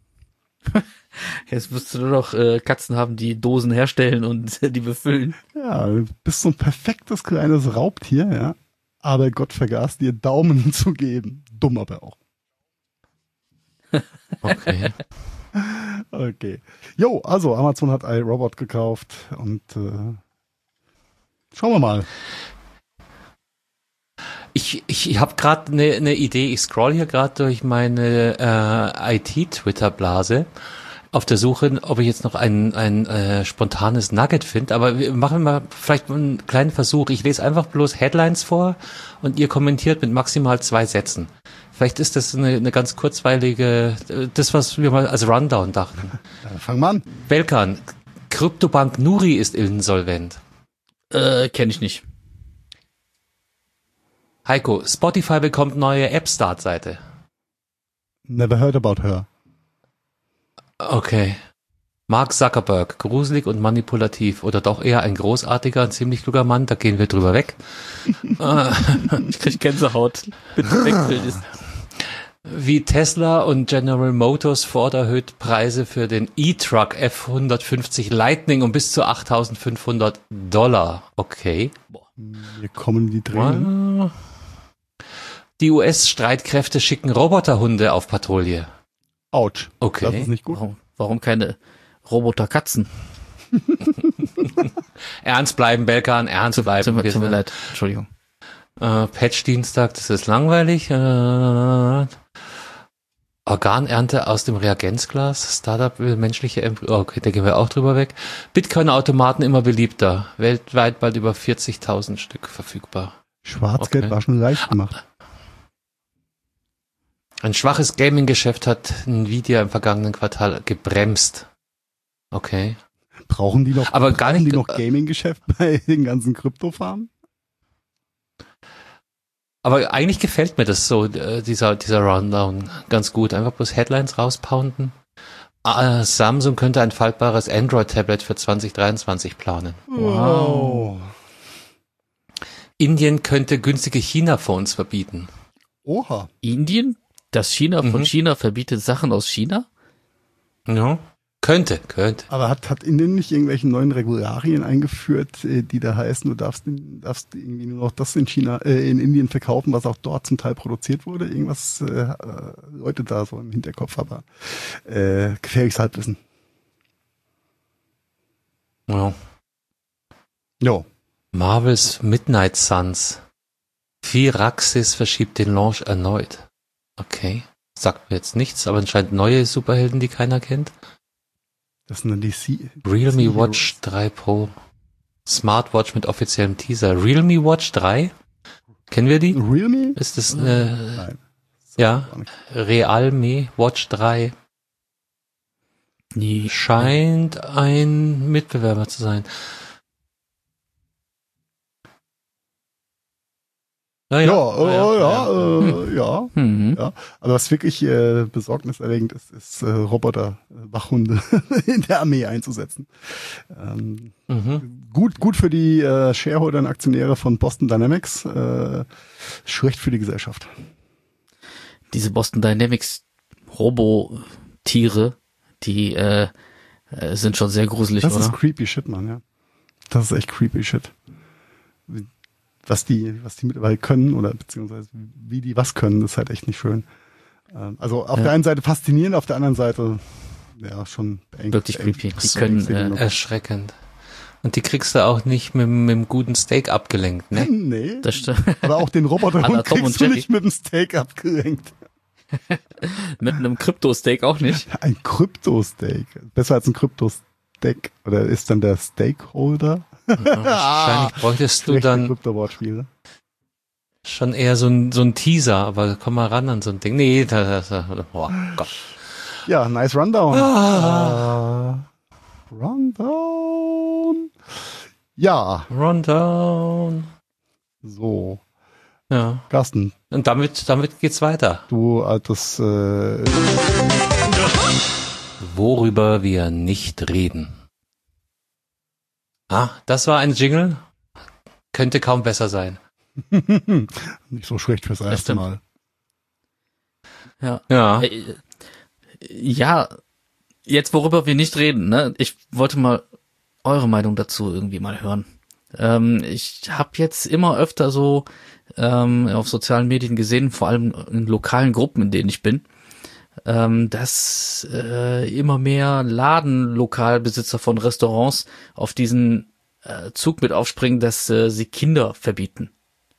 Jetzt müsstest du nur noch äh, Katzen haben, die Dosen herstellen und die befüllen. Ja, du bist so ein perfektes kleines Raubtier, ja. Aber Gott vergaß dir Daumen zu geben. Dumm aber auch. Okay. Okay. Jo, also Amazon hat iRobot gekauft und äh, schauen wir mal. Ich, ich, ich habe gerade eine ne Idee. Ich scroll hier gerade durch meine äh, I T-Twitter-Blase auf der Suche, ob ich jetzt noch ein, ein äh, spontanes Nugget finde. Aber wir machen mal vielleicht einen kleinen Versuch. Ich lese einfach bloß Headlines vor und ihr kommentiert mit maximal zwei Sätzen. Vielleicht ist das eine, eine ganz kurzweilige, äh, das, was wir mal als Rundown dachten. Äh, fang mal an. Belkan, Kryptobank Nuri ist insolvent. Äh, kenne ich nicht. Heiko, Spotify bekommt neue App-Start-Seite. Never heard about her. Okay. Mark Zuckerberg, gruselig und manipulativ oder doch eher ein großartiger, ein ziemlich kluger Mann, da gehen wir drüber weg. äh, Ich krieg Gänsehaut. Bitte wegfällt ist. wie Tesla und General Motors Ford erhöht Preise für den E-Truck F hundertfünfzig Lightning um bis zu achttausendfünfhundert Dollar. Okay. Hier kommen die Tränen. Die U S-Streitkräfte schicken Roboterhunde auf Patrouille. Autsch. Okay. Das ist nicht gut. Warum, warum keine Roboterkatzen? Ernst bleiben, Belkan, ernst bleiben. Tut mir, Wir tut mir sind- leid. Entschuldigung. Äh, Patch-Dienstag, das ist langweilig. Äh, Organernte aus dem Reagenzglas. Startup will menschliche Embryo. Okay, da gehen wir auch drüber weg. Bitcoin-Automaten immer beliebter. Weltweit bald über vierzigtausend Stück verfügbar. Schwarzgeld Okay. war schon leicht gemacht. Ein schwaches Gaming-Geschäft hat Nvidia im vergangenen Quartal gebremst. Okay. Brauchen die noch, Aber gar brauchen nicht- die noch Gaming-Geschäft bei den ganzen Kryptofarmen? Aber eigentlich gefällt mir das so, äh, dieser, dieser Rundown ganz gut. Einfach bloß Headlines rauspounden. Ah, Samsung könnte ein faltbares Android-Tablet für zwanzig dreiundzwanzig planen. Wow. Indien könnte günstige China-Phones verbieten. Oha. Indien? Das China von Mhm. China verbietet Sachen aus China? Ja. Könnte, könnte. Aber hat, hat Indien nicht irgendwelche neuen Regularien eingeführt, äh, die da heißen, du darfst, darfst irgendwie nur noch das in China, äh, in Indien verkaufen, was auch dort zum Teil produziert wurde? Irgendwas äh, Leute da so im Hinterkopf, aber äh, gefährliches Halbwissen. Ja. Jo. Marvels Midnight Suns. Firaxis verschiebt den Launch erneut. Okay. Sagt mir jetzt nichts, aber anscheinend neue Superhelden, die keiner kennt. Das sind dann die C- Realme Watch drei Pro. Smartwatch mit offiziellem Teaser. Realme Watch drei? Kennen wir die? Realme? Ist das eine, Nein. ja, Realme Watch drei. Nee. Scheint ein Mitbewerber zu sein. Ja, Naja, ja, naja, äh, ja, naja. äh, ja, Mhm. ja. Aber was wirklich äh, besorgniserregend ist, ist äh, Roboter, äh, Wachhunde in der Armee einzusetzen. Ähm, Mhm. gut, gut für die äh, Shareholder und Aktionäre von Boston Dynamics, äh, schlecht für die Gesellschaft. Diese Boston Dynamics Robo-Tiere, die äh, äh, sind schon sehr gruselig, Das oder? ist creepy shit, Mann, ja. Das ist echt creepy shit. Was die, was die mittlerweile können oder beziehungsweise wie die was können, ist halt echt nicht schön. Ähm, also auf Ja. der einen Seite faszinierend, auf der anderen Seite ja schon beengt. Wirklich beengt. creepy. Die So können, beängstigend. äh, Erschreckend. Und die kriegst du auch nicht mit, mit einem guten Steak abgelenkt, ne? Nee, Das stimmt. aber auch den Roboterhund Anna, Tom und kriegst du Jerry. nicht mit dem Steak abgelenkt. Mit einem Krypto-Steak auch nicht. Ein Krypto-Steak. Besser als ein Krypto-Steak. Oder ist dann der Stakeholder? Ja, wahrscheinlich bräuchtest du Schlechte dann Krypto-Wortspiele. schon eher so ein, so ein Teaser, aber komm mal ran an so ein Ding. Nee, das, das, oh Gott. Ja, nice Rundown. Ah. Uh, Rundown. Ja, Rundown. so. Ja. Carsten, Und damit, damit geht's weiter. du altes äh, Worüber wir nicht reden. Ah, das war ein Jingle. Könnte kaum besser sein. nicht so schlecht fürs erste stimmt. Mal. Ja. Ja. Äh, Ja, jetzt worüber wir nicht reden, ne? Ich wollte mal eure Meinung dazu irgendwie mal hören. Ähm, ich habe jetzt immer öfter so ähm, auf sozialen Medien gesehen, vor allem in lokalen Gruppen, in denen ich bin, ähm, dass äh, immer mehr Ladenlokalbesitzer von Restaurants auf diesen äh, Zug mit aufspringen, dass äh, sie Kinder verbieten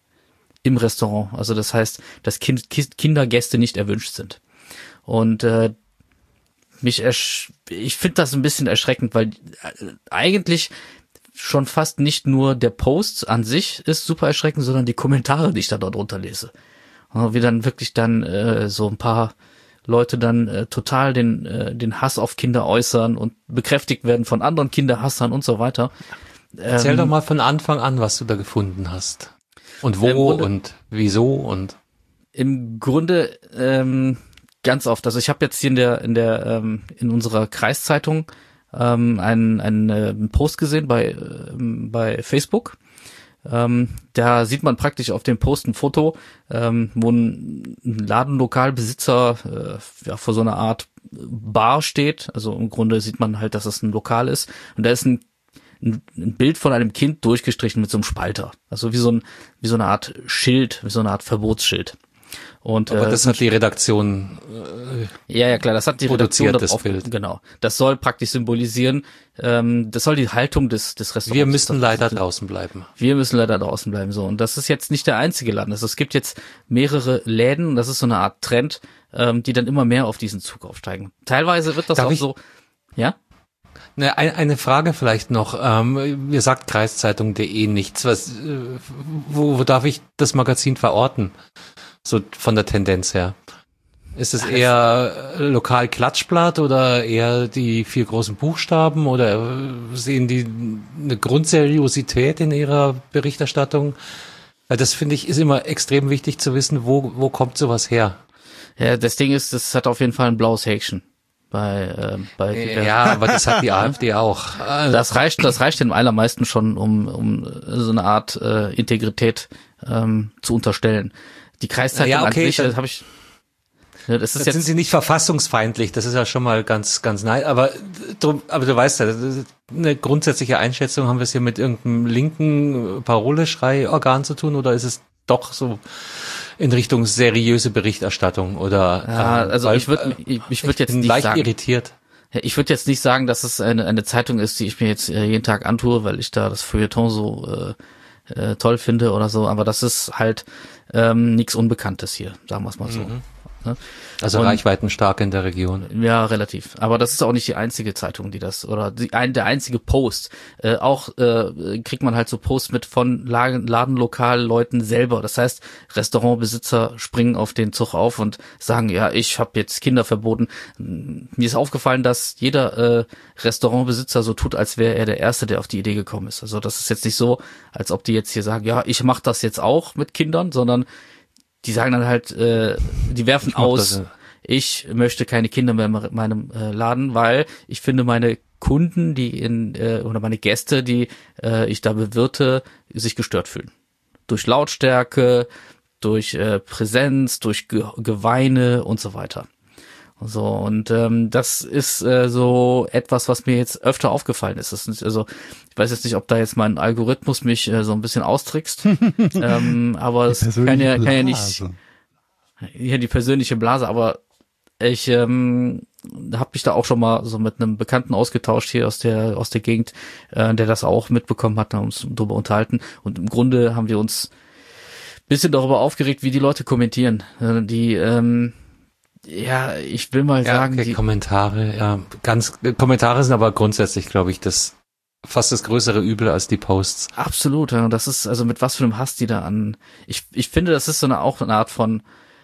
im Restaurant. Also das heißt, dass kind, Kindergäste nicht erwünscht sind. Und äh, mich ersch ich finde das ein bisschen erschreckend, weil äh, eigentlich schon fast nicht nur der Post an sich ist super erschreckend, sondern die Kommentare, die ich da dort drunter lese. Und wie dann wirklich dann äh, so ein paar Leute dann äh, total den äh, den Hass auf Kinder äußern und bekräftigt werden von anderen Kinderhassern und so weiter. Erzähl Ähm, doch mal von Anfang an, was du da gefunden hast. Und wo Im Grunde- und wieso und Im Grunde ähm, ganz oft. Also ich habe jetzt hier in der in der ähm, in unserer Kreiszeitung ähm, einen einen äh, Post gesehen bei ähm, bei Facebook. Ähm, da sieht man praktisch auf dem Post ein Foto, ähm, wo ein Ladenlokalbesitzer äh, ja, vor so einer Art Bar steht. Also im Grunde sieht man halt, dass es ein Lokal ist. Und da ist ein, ein, ein Bild von einem Kind durchgestrichen mit so einem Spalter. Also wie so ein wie so eine Art Schild, wie so eine Art Verbotsschild. Und, aber äh, das hat die Redaktion ja, ja, klar, das hat die Redaktion produziert, das darauf, Bild. genau. Das soll praktisch symbolisieren, ähm, das soll die Haltung des, des Restaurants. Wir müssen das, leider draußen bleiben. Wir müssen leider draußen bleiben, so. Und das ist jetzt nicht der einzige Laden. Also es gibt jetzt mehrere Läden, und das ist so eine Art Trend, ähm, die dann immer mehr auf diesen Zug aufsteigen. Teilweise wird das Darf auch ich- so, ja? Ne, ein, eine Frage vielleicht noch. Ähm, ihr sagt kreiszeitung punkt de nichts. Was, äh, wo, wo darf ich das Magazin verorten? So von der Tendenz her. Ist es eher äh, lokal Klatschblatt oder eher die vier großen Buchstaben oder äh, sehen die eine Grundseriosität in ihrer Berichterstattung? Weil das finde ich ist immer extrem wichtig zu wissen, wo wo kommt sowas her? Ja, das Ding ist, das hat auf jeden Fall ein blaues Häkchen. Bei, äh, bei diversen- Ja, aber das hat die AfD auch. Also, Das reicht, das reicht den allermeisten schon, um, um so eine Art äh, Integrität ähm, zu unterstellen. Die Kreiszeitung Ja, okay, an sich, dann- das habe ich. Ne, das ist Jetzt jetzt sind sie nicht verfassungsfeindlich, das ist ja schon mal ganz, ganz nice, aber, drum, aber du weißt ja, das ist eine grundsätzliche Einschätzung, haben wir es hier mit irgendeinem linken Paroleschrei-Organ zu tun oder ist es doch so in Richtung seriöse Berichterstattung oder? Ja, ähm, also weil, ich würde ich, ich würde jetzt bin nicht leicht sagen, irritiert. ja, ich würde jetzt nicht sagen, dass es eine eine Zeitung ist, die ich mir jetzt äh, jeden Tag antue, weil ich da das Feuilleton so äh, äh, toll finde oder so, aber das ist halt ähm, nichts Unbekanntes hier, sagen wir es mal so. Mhm. Ne? Also Und- reichweitenstark in der Region. Ja, relativ. Aber das ist auch nicht die einzige Zeitung, die das, oder die, ein, der einzige Post. Äh, auch äh, kriegt man halt so Posts mit von Laden, Ladenlokalleuten selber. Das heißt, Restaurantbesitzer springen auf den Zug auf und sagen, ja, ich habe jetzt Kinder verboten. Mir ist aufgefallen, dass jeder äh, Restaurantbesitzer so tut, als wäre er der Erste, der auf die Idee gekommen ist. Also das ist jetzt nicht so, als ob die jetzt hier sagen, ja, ich mache das jetzt auch mit Kindern, sondern die sagen dann halt, äh, die werfen Ich mach aus, das, ja. ich möchte keine Kinder mehr in meinem äh, Laden, weil ich finde meine Kunden, die in äh, oder meine Gäste, die äh, ich da bewirte, sich gestört fühlen. Durch Lautstärke, durch äh, Präsenz, durch Ge Geweine und so weiter. So, und ähm, das ist äh, so etwas, was mir jetzt öfter aufgefallen ist. Das ist also, ich weiß jetzt nicht, ob da jetzt mein Algorithmus mich äh, so ein bisschen austrickst, ähm, aber es kann ja, kann ja nicht, ja, die persönliche Blase, aber ich ähm, habe mich da auch schon mal so mit einem Bekannten ausgetauscht hier aus der aus der Gegend, äh, der das auch mitbekommen hat, haben uns darüber unterhalten und im Grunde haben wir uns ein bisschen darüber aufgeregt, wie die Leute kommentieren. Äh, die ähm, ja, ich will mal Ja, sagen, okay, die Kommentare, ja, ganz, Kommentare sind aber grundsätzlich, glaube ich, das fast das größere Übel als die Posts. absolut, ja, das ist also mit was für einem Hass die da an. Ich ich finde, das ist so eine auch eine Art von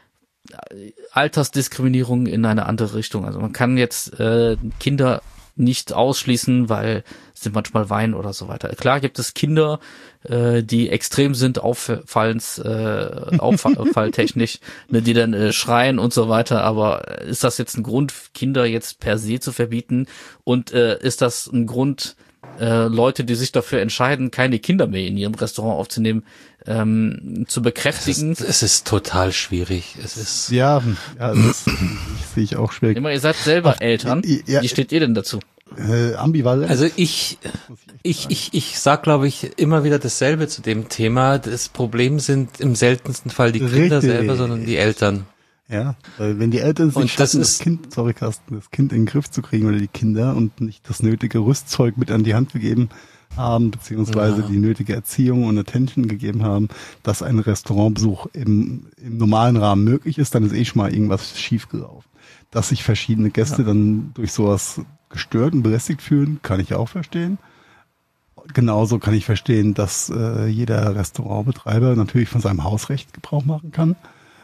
Altersdiskriminierung in eine andere Richtung. Also man kann jetzt äh, Kinder nicht ausschließen, weil sie manchmal weinen oder so weiter. Klar gibt es Kinder, äh, die extrem sind, auffallens, äh, auffalltechnisch, ne, die dann äh, schreien und so weiter. Aber ist das jetzt ein Grund, Kinder jetzt per se zu verbieten? Und äh, ist das ein Grund, äh, Leute, die sich dafür entscheiden, keine Kinder mehr in ihrem Restaurant aufzunehmen, ähm, zu bekräftigen? Es ist, es ist total schwierig. Es ist Ja, ja das sehe ich auch schwierig. Immer, ihr seid selber Eltern. ja, Wie steht ihr denn dazu? Äh, ambivalent. Also ich, ich, ich, ich sag, glaube ich, immer wieder dasselbe zu dem Thema. Das Problem sind im seltensten Fall die Kinder Richtig. selber, sondern die Eltern. Ja, weil wenn die Eltern es Und nicht das schaffen, das, ist- Kind, sorry Carsten, das Kind in den Griff zu kriegen oder die Kinder und nicht das nötige Rüstzeug mit an die Hand gegeben haben, beziehungsweise Ja. die nötige Erziehung und Attention gegeben haben, dass ein Restaurantbesuch im, im normalen Rahmen möglich ist, dann ist eh schon mal irgendwas schiefgelaufen. Dass sich verschiedene Gäste Ja. dann durch sowas gestört und belästigt fühlen, kann ich auch verstehen. Genauso kann ich verstehen, dass äh, jeder Restaurantbetreiber natürlich von seinem Hausrecht Gebrauch machen kann.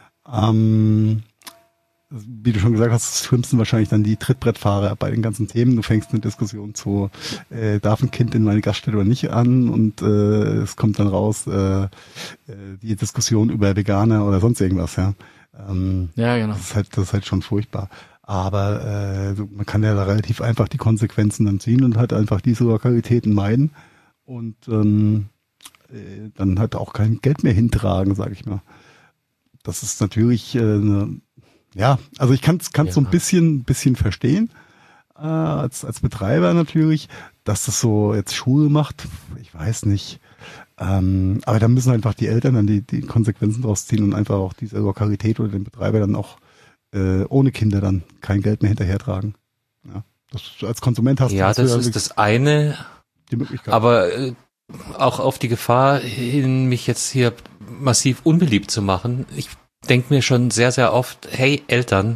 Ähm, wie du schon gesagt hast, das Schlimmsten wahrscheinlich dann die Trittbrettfahrer bei den ganzen Themen. Du fängst eine Diskussion zu, äh, darf ein Kind in meine Gaststätte oder nicht an und äh, es kommt dann raus äh, äh, die Diskussion über Veganer oder sonst irgendwas. Ja, ähm, Ja, genau. das ist halt, das ist halt schon furchtbar. Aber äh, so, man kann ja da relativ einfach die Konsequenzen dann ziehen und halt einfach diese Lokalitäten meiden und ähm, äh, dann halt auch kein Geld mehr hintragen, sag ich mal. Das ist natürlich, äh, eine, ja, also ich kann es Ja. so ein bisschen, bisschen verstehen, äh, als, als Betreiber natürlich, dass das so jetzt Schule macht, ich weiß nicht. Ähm, aber da müssen einfach die Eltern dann die, die Konsequenzen draus ziehen und einfach auch diese Lokalität oder den Betreiber dann auch äh, ohne Kinder dann kein Geld mehr hinterhertragen. Ja, das, als Konsument hast, Ja, hast du das ja ist das eine, die Möglichkeit. aber äh, auch auf die Gefahr hin, mich jetzt hier massiv unbeliebt zu machen. Ich denke mir schon sehr, sehr oft, hey Eltern,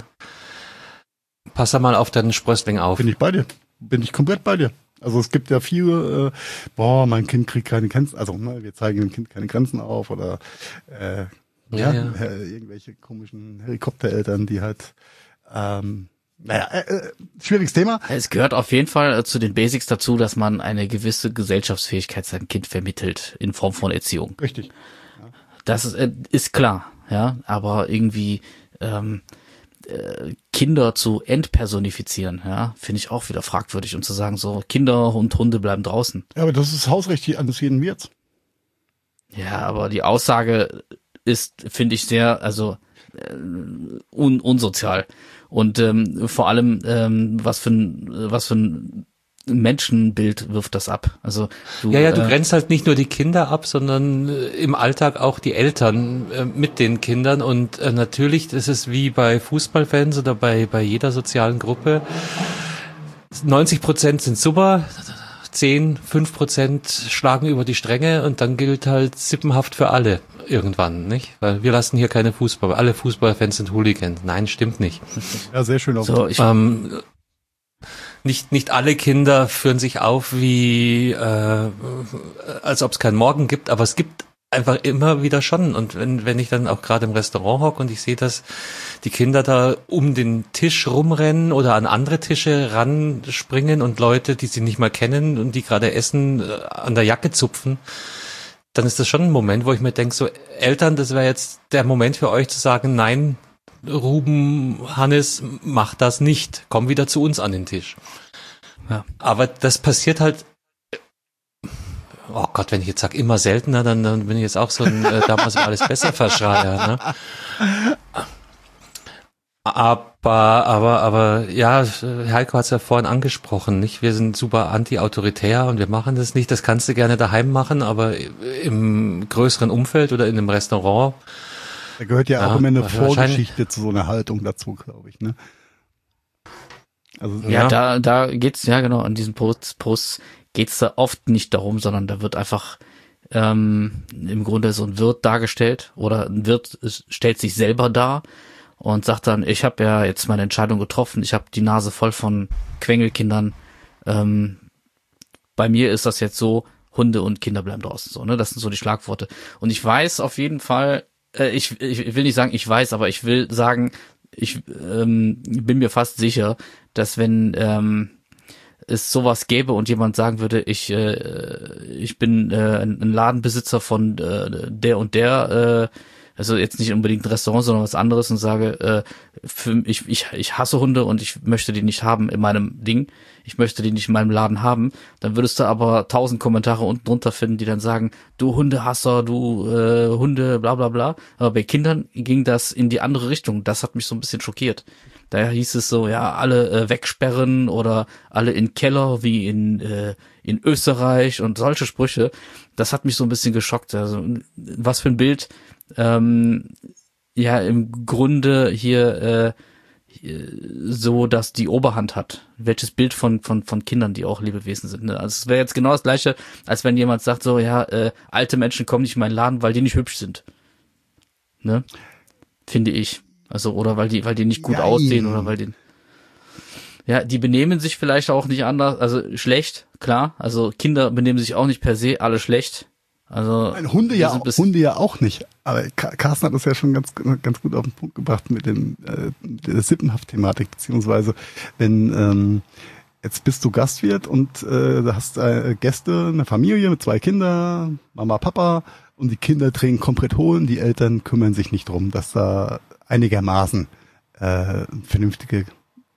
pass da mal auf deinen Sprössling auf. Bin ich bei dir. Bin ich komplett bei dir. Also es gibt ja viele, äh, boah, mein Kind kriegt keine Grenzen, also ne, wir zeigen dem Kind keine Grenzen auf oder äh, ja, Ja, ja. Äh, irgendwelche komischen Helikoptereltern, die halt ähm, naja, äh, äh, schwieriges Thema. Es gehört auf jeden Fall äh, zu den Basics dazu, dass man eine gewisse Gesellschaftsfähigkeit seinem Kind vermittelt in Form von Erziehung. Richtig. Das ist, äh, ist klar, ja, aber irgendwie ähm, äh, Kinder zu entpersonifizieren, ja, finde ich auch wieder fragwürdig und zu sagen, so Kinder und Hunde bleiben draußen. Ja, aber das ist Hausrecht eines jeden Wirts. Ja, aber die Aussage ist, finde ich, sehr, also äh, un, unsozial. Und ähm, vor allem, ähm, was für ein, was für ein Menschenbild wirft das ab. Also du, ja, ja, du äh, grenzt halt nicht nur die Kinder ab, sondern äh, im Alltag auch die Eltern äh, mit den Kindern. Und äh, natürlich ist es wie bei Fußballfans oder bei bei jeder sozialen Gruppe. neunzig Prozent sind super, zehn, fünf Prozent schlagen über die Stränge und dann gilt halt sippenhaft für alle irgendwann, nicht? Weil wir lassen hier keine Fußball, alle Fußballfans sind Hooligans. Nein, stimmt nicht. Ja, sehr schön. Auf so, ich, Ähm, nicht nicht alle Kinder führen sich auf wie äh, als ob es keinen Morgen gibt, aber es gibt einfach immer wieder schon. Und wenn wenn ich dann auch gerade im Restaurant hocke und ich sehe, dass die Kinder da um den Tisch rumrennen oder an andere Tische ranspringen und Leute, die sie nicht mal kennen und die gerade essen, äh, an der Jacke zupfen, dann ist das schon ein Moment, wo ich mir denke, so Eltern, das wäre jetzt der Moment für euch zu sagen, nein, Ruben, Hannes, mach das nicht. Komm wieder zu uns an den Tisch. Ja. Aber das passiert halt, oh Gott, wenn ich jetzt sage, immer seltener, dann, dann bin ich jetzt auch so ein äh, damals war alles besser Verschreier. Ne? Aber, aber, aber, ja, Heiko hat es ja vorhin angesprochen, nicht? Wir sind super anti-autoritär und wir machen das nicht. Das kannst du gerne daheim machen, aber im größeren Umfeld oder in einem Restaurant. Da gehört ja, ja auch immer eine Vorgeschichte Vorgeschichte zu so einer Haltung dazu, glaube ich, ne? Also, ja, ja, da, da geht's, ja genau, an diesen Posts, Posts geht's da oft nicht darum, sondern da wird einfach ähm, im Grunde so ein Wirt dargestellt oder ein Wirt stellt sich selber dar und sagt dann, ich habe ja jetzt meine Entscheidung getroffen, ich habe die Nase voll von Quengelkindern, ähm, bei mir ist das jetzt so, Hunde und Kinder bleiben draußen, so, ne, das sind so die Schlagworte. Und ich weiß auf jeden Fall, äh, ich, ich will nicht sagen, ich weiß, aber ich will sagen, ich ähm, bin mir fast sicher, dass wenn ähm, es sowas gäbe und jemand sagen würde, ich äh, ich bin äh, ein Ladenbesitzer von äh, der und der, äh, also jetzt nicht unbedingt ein Restaurant, sondern was anderes und sage, äh, für, ich, ich, ich hasse Hunde und ich möchte die nicht haben in meinem Ding, ich möchte die nicht in meinem Laden haben, dann würdest du aber tausend Kommentare unten drunter finden, die dann sagen, du Hundehasser, du äh, Hunde, bla bla bla. Aber bei Kindern ging das in die andere Richtung. Das hat mich so ein bisschen schockiert. Daher hieß es so, ja, alle äh, wegsperren oder alle in Keller wie in äh, in Österreich und solche Sprüche. Das hat mich so ein bisschen geschockt. Also was für ein Bild ähm, ja im Grunde hier äh, so, dass die Oberhand hat. Welches Bild von von von Kindern, die auch Lebewesen sind. Ne? Also es wäre jetzt genau das Gleiche, als wenn jemand sagt so, ja, äh, alte Menschen kommen nicht in meinen Laden, weil die nicht hübsch sind. Ne? Finde ich. Also, oder weil die, weil die nicht gut Nein. aussehen oder weil die, ja, die benehmen sich vielleicht auch nicht anders, also schlecht, klar. Also Kinder benehmen sich auch nicht per se alle schlecht. Also Nein, Hunde ja, auch, Hunde ja auch nicht. Aber Carsten hat das ja schon ganz, ganz gut auf den Punkt gebracht mit dem, äh, der Sippenhaft-Thematik, beziehungsweise wenn, ähm, jetzt bist du Gastwirt und äh, du hast äh, Gäste, eine Familie mit zwei Kindern, Mama, Papa, und die Kinder trinken komplett holen, die Eltern kümmern sich nicht drum, dass da einigermaßen äh, vernünftige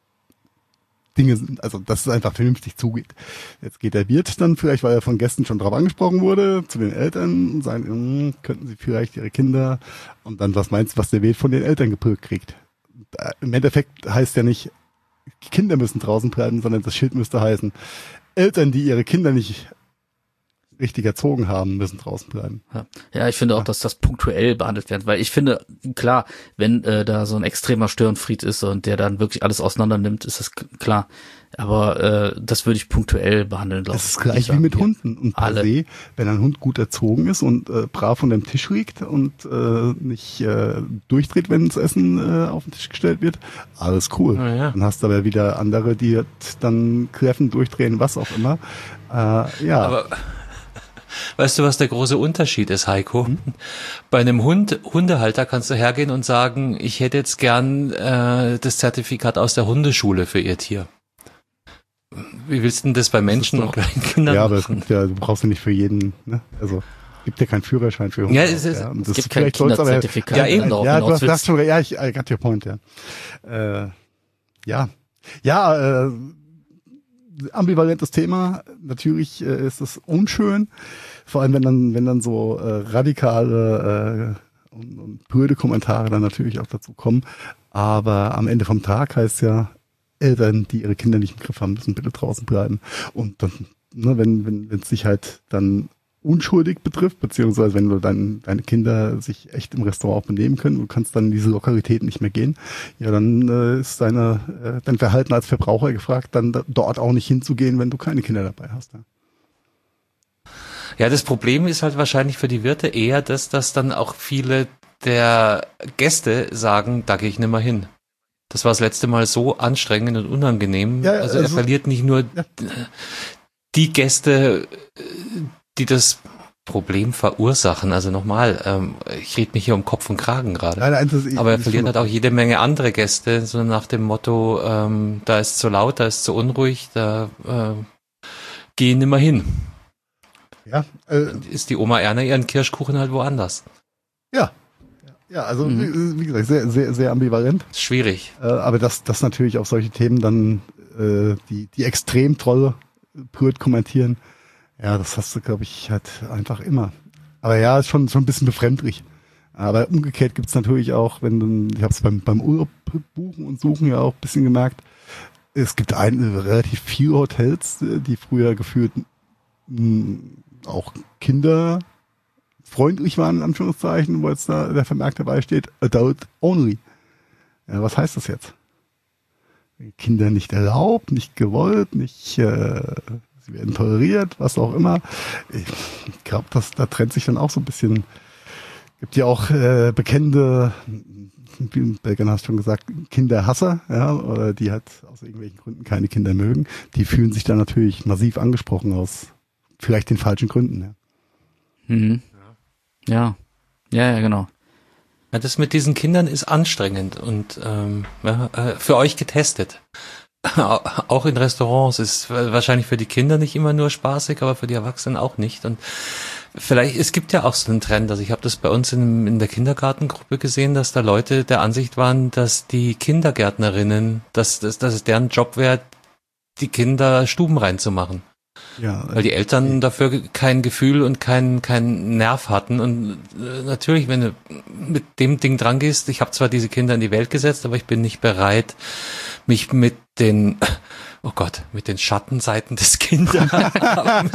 Dinge sind, also dass es einfach vernünftig zugeht. Jetzt geht der Wirt dann vielleicht, weil er von Gästen schon drauf angesprochen wurde, zu den Eltern und sagen, hm, könnten sie vielleicht ihre Kinder, und dann was meinst du, was der Wirt von den Eltern geprägt kriegt? Im Endeffekt heißt ja nicht, die Kinder müssen draußen bleiben, sondern das Schild müsste heißen, Eltern, die ihre Kinder nicht richtig erzogen haben, müssen draußen bleiben. Ja, ja, ich finde auch, dass das punktuell behandelt wird, weil ich finde, klar, wenn äh, da so ein extremer Störenfried ist und der dann wirklich alles auseinander nimmt, ist das k- klar. Aber äh, das würde ich punktuell behandeln, glaube ich. Das ist gleich wie mit ja. Hunden. Und per Alle. se, wenn ein Hund gut erzogen ist und äh, brav unter dem Tisch liegt und äh, nicht äh, durchdreht, wenn das Essen äh, auf den Tisch gestellt wird, alles cool. Ja, ja. Dann hast du aber wieder andere, die dann kläffen, durchdrehen, was auch immer. Äh, ja. Aber weißt du, was der große Unterschied ist, Heiko? Hm? Bei einem Hund, Hundehalter kannst du hergehen und sagen, ich hätte jetzt gern äh, das Zertifikat aus der Hundeschule für ihr Tier. Wie willst du denn das bei Menschen doch, und kleinen Kindern ja, aber machen? es gibt ja, du brauchst ja nicht für jeden, ne? Also gibt ja keinen Führerschein für Hunde. Ja, es ist- ja, und Es das gibt kein vielleicht soll's aber- Kinderzertifikat. Ja, eben. wenn du auch Ja, hinaus du hast, willst. hast schon, ja, ich I got your point, ja. Äh, ja, ja, äh, ambivalentes Thema. Natürlich äh, ist es unschön, vor allem wenn dann, wenn dann so äh, radikale und, und blöde Kommentare dann natürlich auch dazu kommen. Aber am Ende vom Tag heißt ja, Eltern, die ihre Kinder nicht im Griff haben, müssen bitte draußen bleiben. Und dann, ne, wenn wenn wenn es sich halt dann unschuldig betrifft, beziehungsweise wenn du dann deine Kinder sich echt im Restaurant auch benehmen können, du kannst dann in diese Lokalität nicht mehr gehen, ja, dann äh, ist deine äh, dein Verhalten als Verbraucher gefragt, dann da, dort auch nicht hinzugehen, wenn du keine Kinder dabei hast. Ja. Ja, das Problem ist halt wahrscheinlich für die Wirte eher, dass das dann auch viele der Gäste sagen, da gehe ich nicht mehr hin. Das war das letzte Mal so anstrengend und unangenehm. Ja, also, also er verliert nicht nur ja. die Gäste, die das Problem verursachen. Also nochmal, ähm, ich rede mich hier um Kopf und Kragen gerade. Nein, nein, das ist- Aber er ist verliert schon halt auch jede Menge andere Gäste, so nach dem Motto, ähm, da ist zu laut, da ist zu unruhig, da äh, geh nimmer hin. Ja, äh, Dann ist die Oma Erna ihren Kirschkuchen halt woanders. ja, ja, also Mhm. wie, wie gesagt, sehr, sehr, sehr ambivalent. Ist schwierig. Äh, aber dass das natürlich auf solche Themen dann äh, die die Extremtrolle purt kommentieren, ja, das hast du, glaube ich, halt einfach immer. Aber ja, ist schon schon ein bisschen befremdlich. Aber umgekehrt gibt's natürlich auch, wenn du, ich habe es beim beim Urlaub buchen und suchen ja auch ein bisschen gemerkt, es gibt ein, relativ viele Hotels, äh, die früher gefühlt mh, auch Kinder freundlich waren, in Anführungszeichen, wo jetzt da der Vermerk dabei steht, adult only. Ja, was heißt das jetzt? Kinder nicht erlaubt, nicht gewollt, nicht, äh, sie werden toleriert, was auch immer. Ich glaube, dass da trennt sich dann auch so ein bisschen. Gibt ja auch äh, bekannte, wie Belgern hast schon gesagt, Kinderhasser, ja, oder die halt aus irgendwelchen Gründen keine Kinder mögen. Die fühlen sich dann natürlich massiv angesprochen aus vielleicht den falschen Gründen. Ja. Mhm. Ja. Ja, ja, genau. Ja, das mit diesen Kindern ist anstrengend und ähm, ja, äh, für euch getestet. Auch in Restaurants ist wahrscheinlich für die Kinder nicht immer nur spaßig, aber für die Erwachsenen auch nicht. Und vielleicht, es gibt ja auch so einen Trend, also ich habe das bei uns in, in der Kindergartengruppe gesehen, dass da Leute der Ansicht waren, dass die Kindergärtnerinnen, dass, dass, dass es deren Job wäre, die Kinder Stuben reinzumachen. Ja, Weil die Eltern dafür kein Gefühl und kein kein Nerv hatten. Und äh, natürlich, wenn du mit dem Ding dran gehst, ich habe zwar diese Kinder in die Welt gesetzt, aber ich bin nicht bereit, mich mit den, oh Gott, mit den Schattenseiten des Kinderhabens.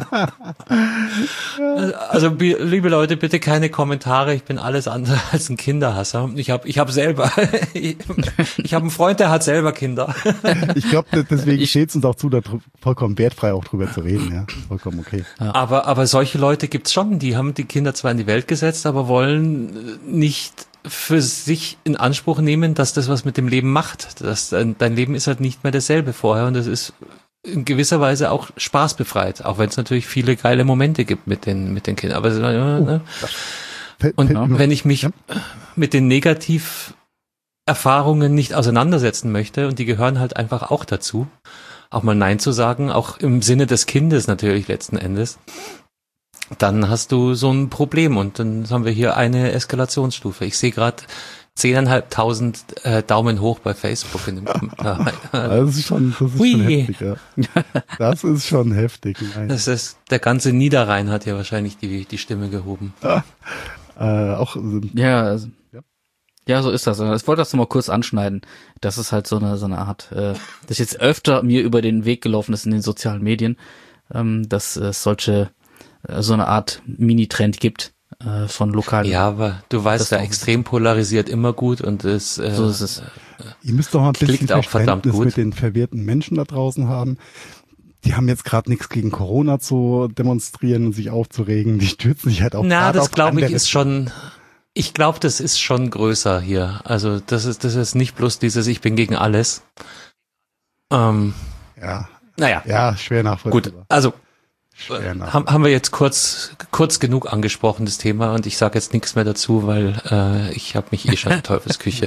Also bi- liebe Leute, bitte keine Kommentare. Ich bin alles andere als ein Kinderhasser. Ich habe ich hab selber, ich, ich habe einen Freund, der hat selber Kinder. ich glaube, deswegen steht es uns auch zu, da drü- vollkommen wertfrei auch drüber zu reden. Ja, vollkommen okay. Aber, aber solche Leute gibt's schon, die haben die Kinder zwar in die Welt gesetzt, aber wollen nicht für sich in Anspruch nehmen, dass das was mit dem Leben macht. Das, dein, dein Leben ist halt nicht mehr dasselbe vorher und das ist in gewisser Weise auch spaßbefreit, auch wenn es natürlich viele geile Momente gibt mit den, mit den Kindern. Aber äh, ne? Fällt- Und fällt mir noch- wenn ich mich Ja. mit den Negativerfahrungen nicht auseinandersetzen möchte, und die gehören halt einfach auch dazu, auch mal Nein zu sagen, auch im Sinne des Kindes natürlich letzten Endes, dann hast du so ein Problem und dann haben wir hier eine Eskalationsstufe. Ich sehe gerade zehntausendfünfhundert äh, Daumen hoch bei Facebook in dem Kommentar. Das ist schon, das ist Hui. schon heftig, ja. Das ist schon heftig. Nein. Das ist, der ganze Niederrhein hat ja wahrscheinlich die, die Stimme gehoben. Äh, auch, äh, Ja, also, Ja. ja, so ist das. Ich wollte das nur mal kurz anschneiden. Das ist halt so eine so eine Art, äh, das jetzt öfter mir über den Weg gelaufen ist in den sozialen Medien, ähm, dass es solche äh, so eine Art Mini-Trend gibt äh, von lokalen. Ja, aber du Das weißt ja, auch. extrem polarisiert immer gut und es äh, So ist es. ihr müsst doch mal ein Klingt bisschen auch verdammt Verständnis gut. mit den verwirrten Menschen da draußen haben. Die haben jetzt gerade nichts gegen Corona zu demonstrieren und sich aufzuregen. Die stürzen sich halt auch Na, gerade das auf glaube ich andere. ist schon, ich glaube, das ist schon größer hier. Also das ist, das ist nicht bloß dieses, ich bin gegen alles. Ähm, Ja, naja, ja, schwer gut. nachvollziehbar. Also Schwer äh, nachvollziehbar. haben, haben wir jetzt kurz, kurz genug angesprochen, das Thema, und ich sage jetzt nichts mehr dazu, weil äh, ich habe mich eh schon in Teufelsküche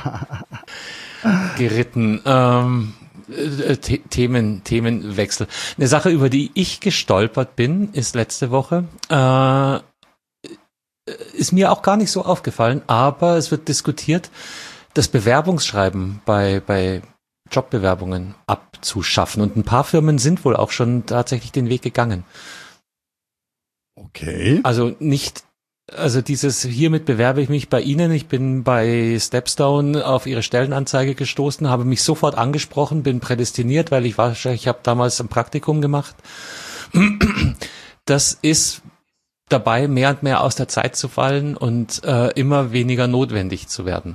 geritten. Ähm, äh, The Themen, Themenwechsel. Eine Sache, über die ich gestolpert bin, ist letzte Woche, äh, ist mir auch gar nicht so aufgefallen, aber es wird diskutiert, das Bewerbungsschreiben bei, bei Jobbewerbungen abzuschaffen. Und ein paar Firmen sind wohl auch schon tatsächlich den Weg gegangen. Okay. Also nicht also dieses, hiermit bewerbe ich mich bei Ihnen, ich bin bei Stepstone auf Ihre Stellenanzeige gestoßen, habe mich sofort angesprochen, bin prädestiniert, weil ich war, ich habe damals ein Praktikum gemacht. Das ist dabei, mehr und mehr aus der Zeit zu fallen und äh, immer weniger notwendig zu werden.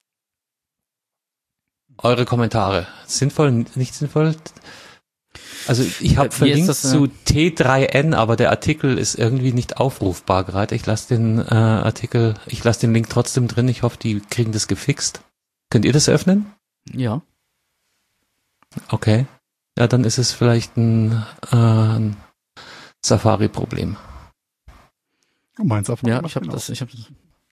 Eure Kommentare. Sinnvoll, nicht sinnvoll? Also ich habe verlinkt das, zu T drei N, aber der Artikel ist irgendwie nicht aufrufbar gerade. Ich lasse den äh, Artikel, ich lasse den Link trotzdem drin. Ich hoffe, die kriegen das gefixt. Könnt ihr das öffnen? Ja. Okay. Ja, dann ist es vielleicht ein, äh, ein Safari-Problem. Du meinst Safari? Ja, ich habe das, ich habe das.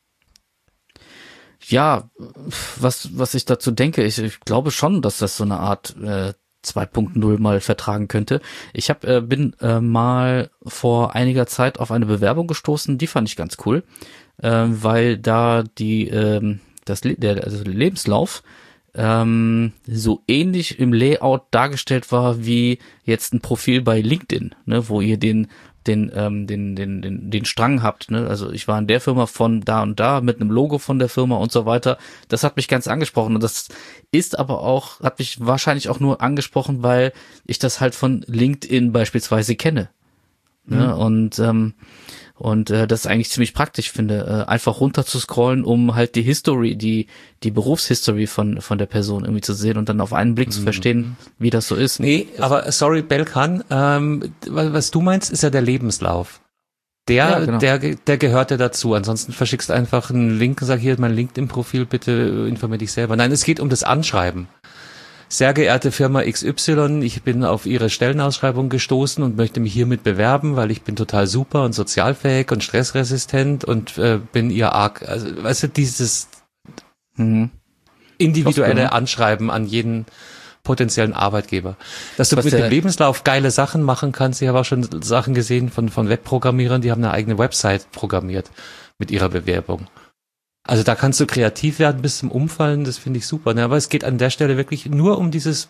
Ja, was was ich dazu denke, ich, ich glaube schon, dass das so eine Art äh, zwei Punkt null mal vertragen könnte. Ich hab, äh, bin äh, mal vor einiger Zeit auf eine Bewerbung gestoßen, die fand ich ganz cool, äh, weil da die ähm, das Le- der also der Lebenslauf ähm, so ähnlich im Layout dargestellt war wie jetzt ein Profil bei LinkedIn, ne, wo ihr den den ähm, den den den den Strang habt, ne? Also ich war in der Firma von da und da mit einem Logo von der Firma und so weiter. Das hat mich ganz angesprochen und das ist aber auch, hat mich wahrscheinlich auch nur angesprochen, weil ich das halt von LinkedIn beispielsweise kenne. Mhm. Ne? Und ähm, und äh, das eigentlich ziemlich praktisch finde, äh, einfach runter zu scrollen, um halt die History, die die Berufshistory von von der Person irgendwie zu sehen und dann auf einen Blick mhm. zu verstehen, wie das so ist. Nee, aber sorry, Belkan, ähm, was du meinst, ist ja der Lebenslauf. Der, ja, genau. der, der gehört ja dazu. Ansonsten verschickst du einfach einen Link und sag, hier mein LinkedIn-Profil, bitte informier dich selber. Nein, es geht um das Anschreiben. Sehr geehrte Firma X Y, ich bin auf Ihre Stellenausschreibung gestoßen und möchte mich hiermit bewerben, weil ich bin total super und sozialfähig und stressresistent und äh, bin Ihr arg, also weißt du, dieses mhm. individuelle Anschreiben an jeden potenziellen Arbeitgeber. Dass du Was mit dem Lebenslauf geile Sachen machen kannst. Ich habe auch schon Sachen gesehen von von Webprogrammierern, die haben eine eigene Website programmiert mit ihrer Bewerbung. Also da kannst du kreativ werden bis zum Umfallen, das finde ich super. Ne? Aber es geht an der Stelle wirklich nur um dieses,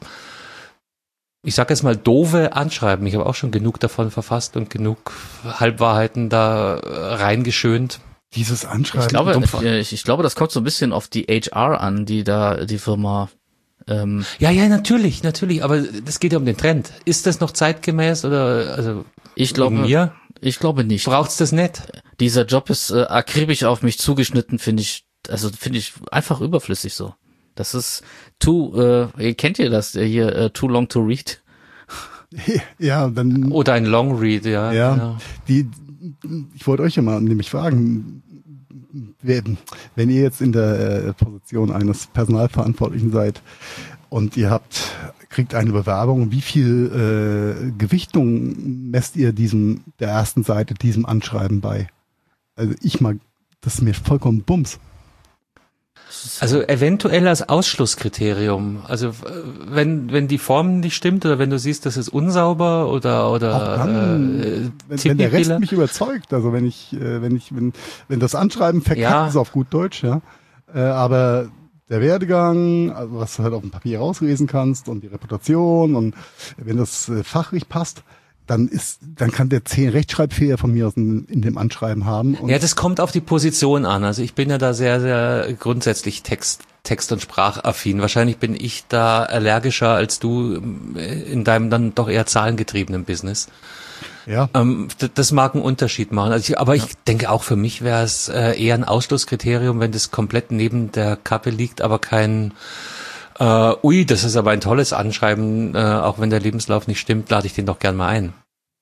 ich sag jetzt mal, doofe Anschreiben. Ich habe auch schon genug davon verfasst und genug Halbwahrheiten da reingeschönt. Dieses Anschreiben. Ich glaube, ich, ich glaube, das kommt so ein bisschen auf die H R an, die da die Firma ähm ja, ja, natürlich, natürlich, aber das geht ja um den Trend. Ist das noch zeitgemäß oder also ich glaube mir? Ich glaube nicht. Braucht's das nicht? Dieser Job ist äh, akribisch auf mich zugeschnitten, finde ich, also finde ich einfach überflüssig so. Das ist too, äh, kennt ihr das hier, äh, too long to read? Ja, dann. Oder ein Long Read, ja. Ja, ja. Die, ich wollte euch ja mal nämlich fragen, wenn ihr jetzt in der äh, Position eines Personalverantwortlichen seid und ihr habt, kriegt eine Bewerbung, wie viel äh, Gewichtung messt ihr diesem, der ersten Seite, diesem Anschreiben bei? Also ich mag, das ist mir vollkommen Bums. Also eventuell als Ausschlusskriterium. Also wenn wenn die Form nicht stimmt oder wenn du siehst, das ist unsauber oder oder auch dann, äh, wenn, wenn der Rest mich überzeugt. Also wenn ich äh, wenn ich wenn wenn das Anschreiben verkackt ja. ist auf gut Deutsch, ja, äh, aber der Werdegang, also was du halt auf dem Papier rauslesen kannst und die Reputation und wenn das äh, fachlich passt, dann ist, dann kann der zehn Rechtschreibfehler von mir aus in, in dem Anschreiben haben. Und ja, das kommt auf die Position an. Also ich bin ja da sehr, sehr grundsätzlich Text, Text- und Sprachaffin. Wahrscheinlich bin ich da allergischer als du in deinem dann doch eher zahlengetriebenen Business. Ja. Ähm, das mag einen Unterschied machen. Also ich, aber ich ja. denke auch für mich wäre es äh, eher ein Ausschlusskriterium, wenn das komplett neben der Kappe liegt, aber kein Uh, ui, das ist aber ein tolles Anschreiben, uh, auch wenn der Lebenslauf nicht stimmt, lade ich den doch gern mal ein.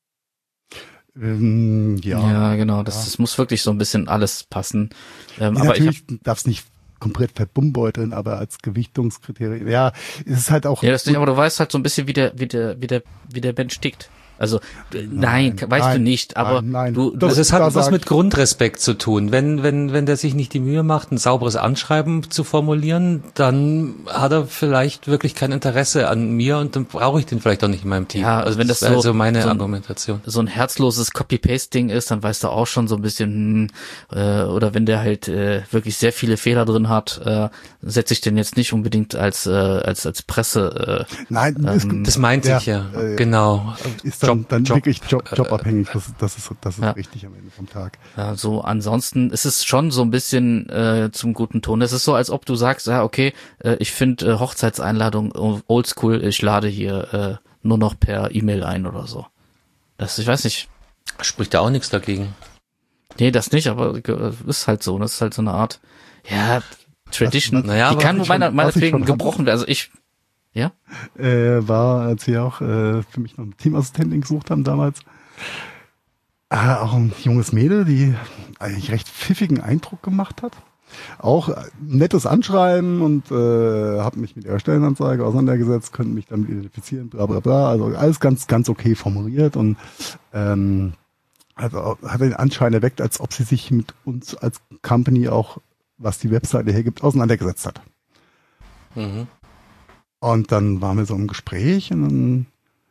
Ähm, ja. ja, genau, das, ja. das muss wirklich so ein bisschen alles passen. Ähm, ja, aber natürlich ich darf es nicht komplett verbummbeuteln, aber als Gewichtungskriterium, ja, ist es halt auch. Ja, das nicht, aber du weißt halt so ein bisschen, wie der, wie der, wie der, wie der Mensch tickt. Also nein, nein weißt nein, du nicht, aber nein, nein. du, du das, das hat da was mit Grundrespekt zu tun. Wenn wenn wenn der sich nicht die Mühe macht, ein sauberes Anschreiben zu formulieren, dann hat er vielleicht wirklich kein Interesse an mir und dann brauche ich den vielleicht auch nicht in meinem Team. Ja, also wenn das, das so also meine so ein, Argumentation. So ein herzloses Copy-Paste-Ding ist, dann weißt du auch schon so ein bisschen, hm, äh, oder wenn der halt äh, wirklich sehr viele Fehler drin hat, äh, setze ich den jetzt nicht unbedingt als äh, als als Presse. Äh, Nein, ähm, das meinte ja, ich ja, äh, genau. Ist das dann, Job, dann Job, wirklich Job, äh, jobabhängig. Das, das ist, das ist ja. richtig am Ende vom Tag. Ja, so ansonsten ist es schon so ein bisschen äh, zum guten Ton. Es ist so, als ob du sagst, ja, okay, äh, ich finde äh, Hochzeitseinladung oldschool, ich lade hier äh, nur noch per E-Mail ein oder so. Das, ich weiß nicht. Spricht da auch nichts dagegen. Nee, das nicht, aber äh, ist halt so. Das ist halt so eine Art, ja, Tradition. Was- was- naja, die aber kann was ich schon- meiner, was ich meinetwegen schon hatte- gebrochen werden. Also ich, ja? Äh, war, als wir auch äh, für mich noch eine Teamassistentin gesucht haben damals, äh, auch ein junges Mädel, die eigentlich recht pfiffigen Eindruck gemacht hat. Auch äh, nettes Anschreiben und äh, habe mich mit ihrer Stellenanzeige auseinandergesetzt, könnten mich damit identifizieren, bla bla bla. Also alles ganz, ganz okay formuliert und ähm, also hat den Anschein erweckt, als ob sie sich mit uns als Company auch, was die Webseite hergibt, auseinandergesetzt hat. Mhm. Und dann waren wir so im Gespräch und dann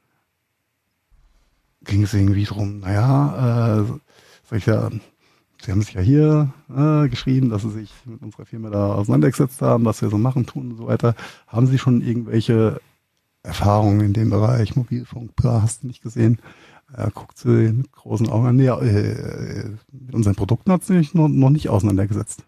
ging es irgendwie drum, naja, äh, sag ich ja, Sie haben sich ja hier äh, geschrieben, dass Sie sich mit unserer Firma da auseinandergesetzt haben, was wir so machen, tun und so weiter. Haben Sie schon irgendwelche Erfahrungen in dem Bereich Mobilfunk? Bla, hast du nicht gesehen? Er guckt sie mit großen Augen an. Nee, äh, mit unseren Produkten hat sie sich noch, noch nicht auseinandergesetzt.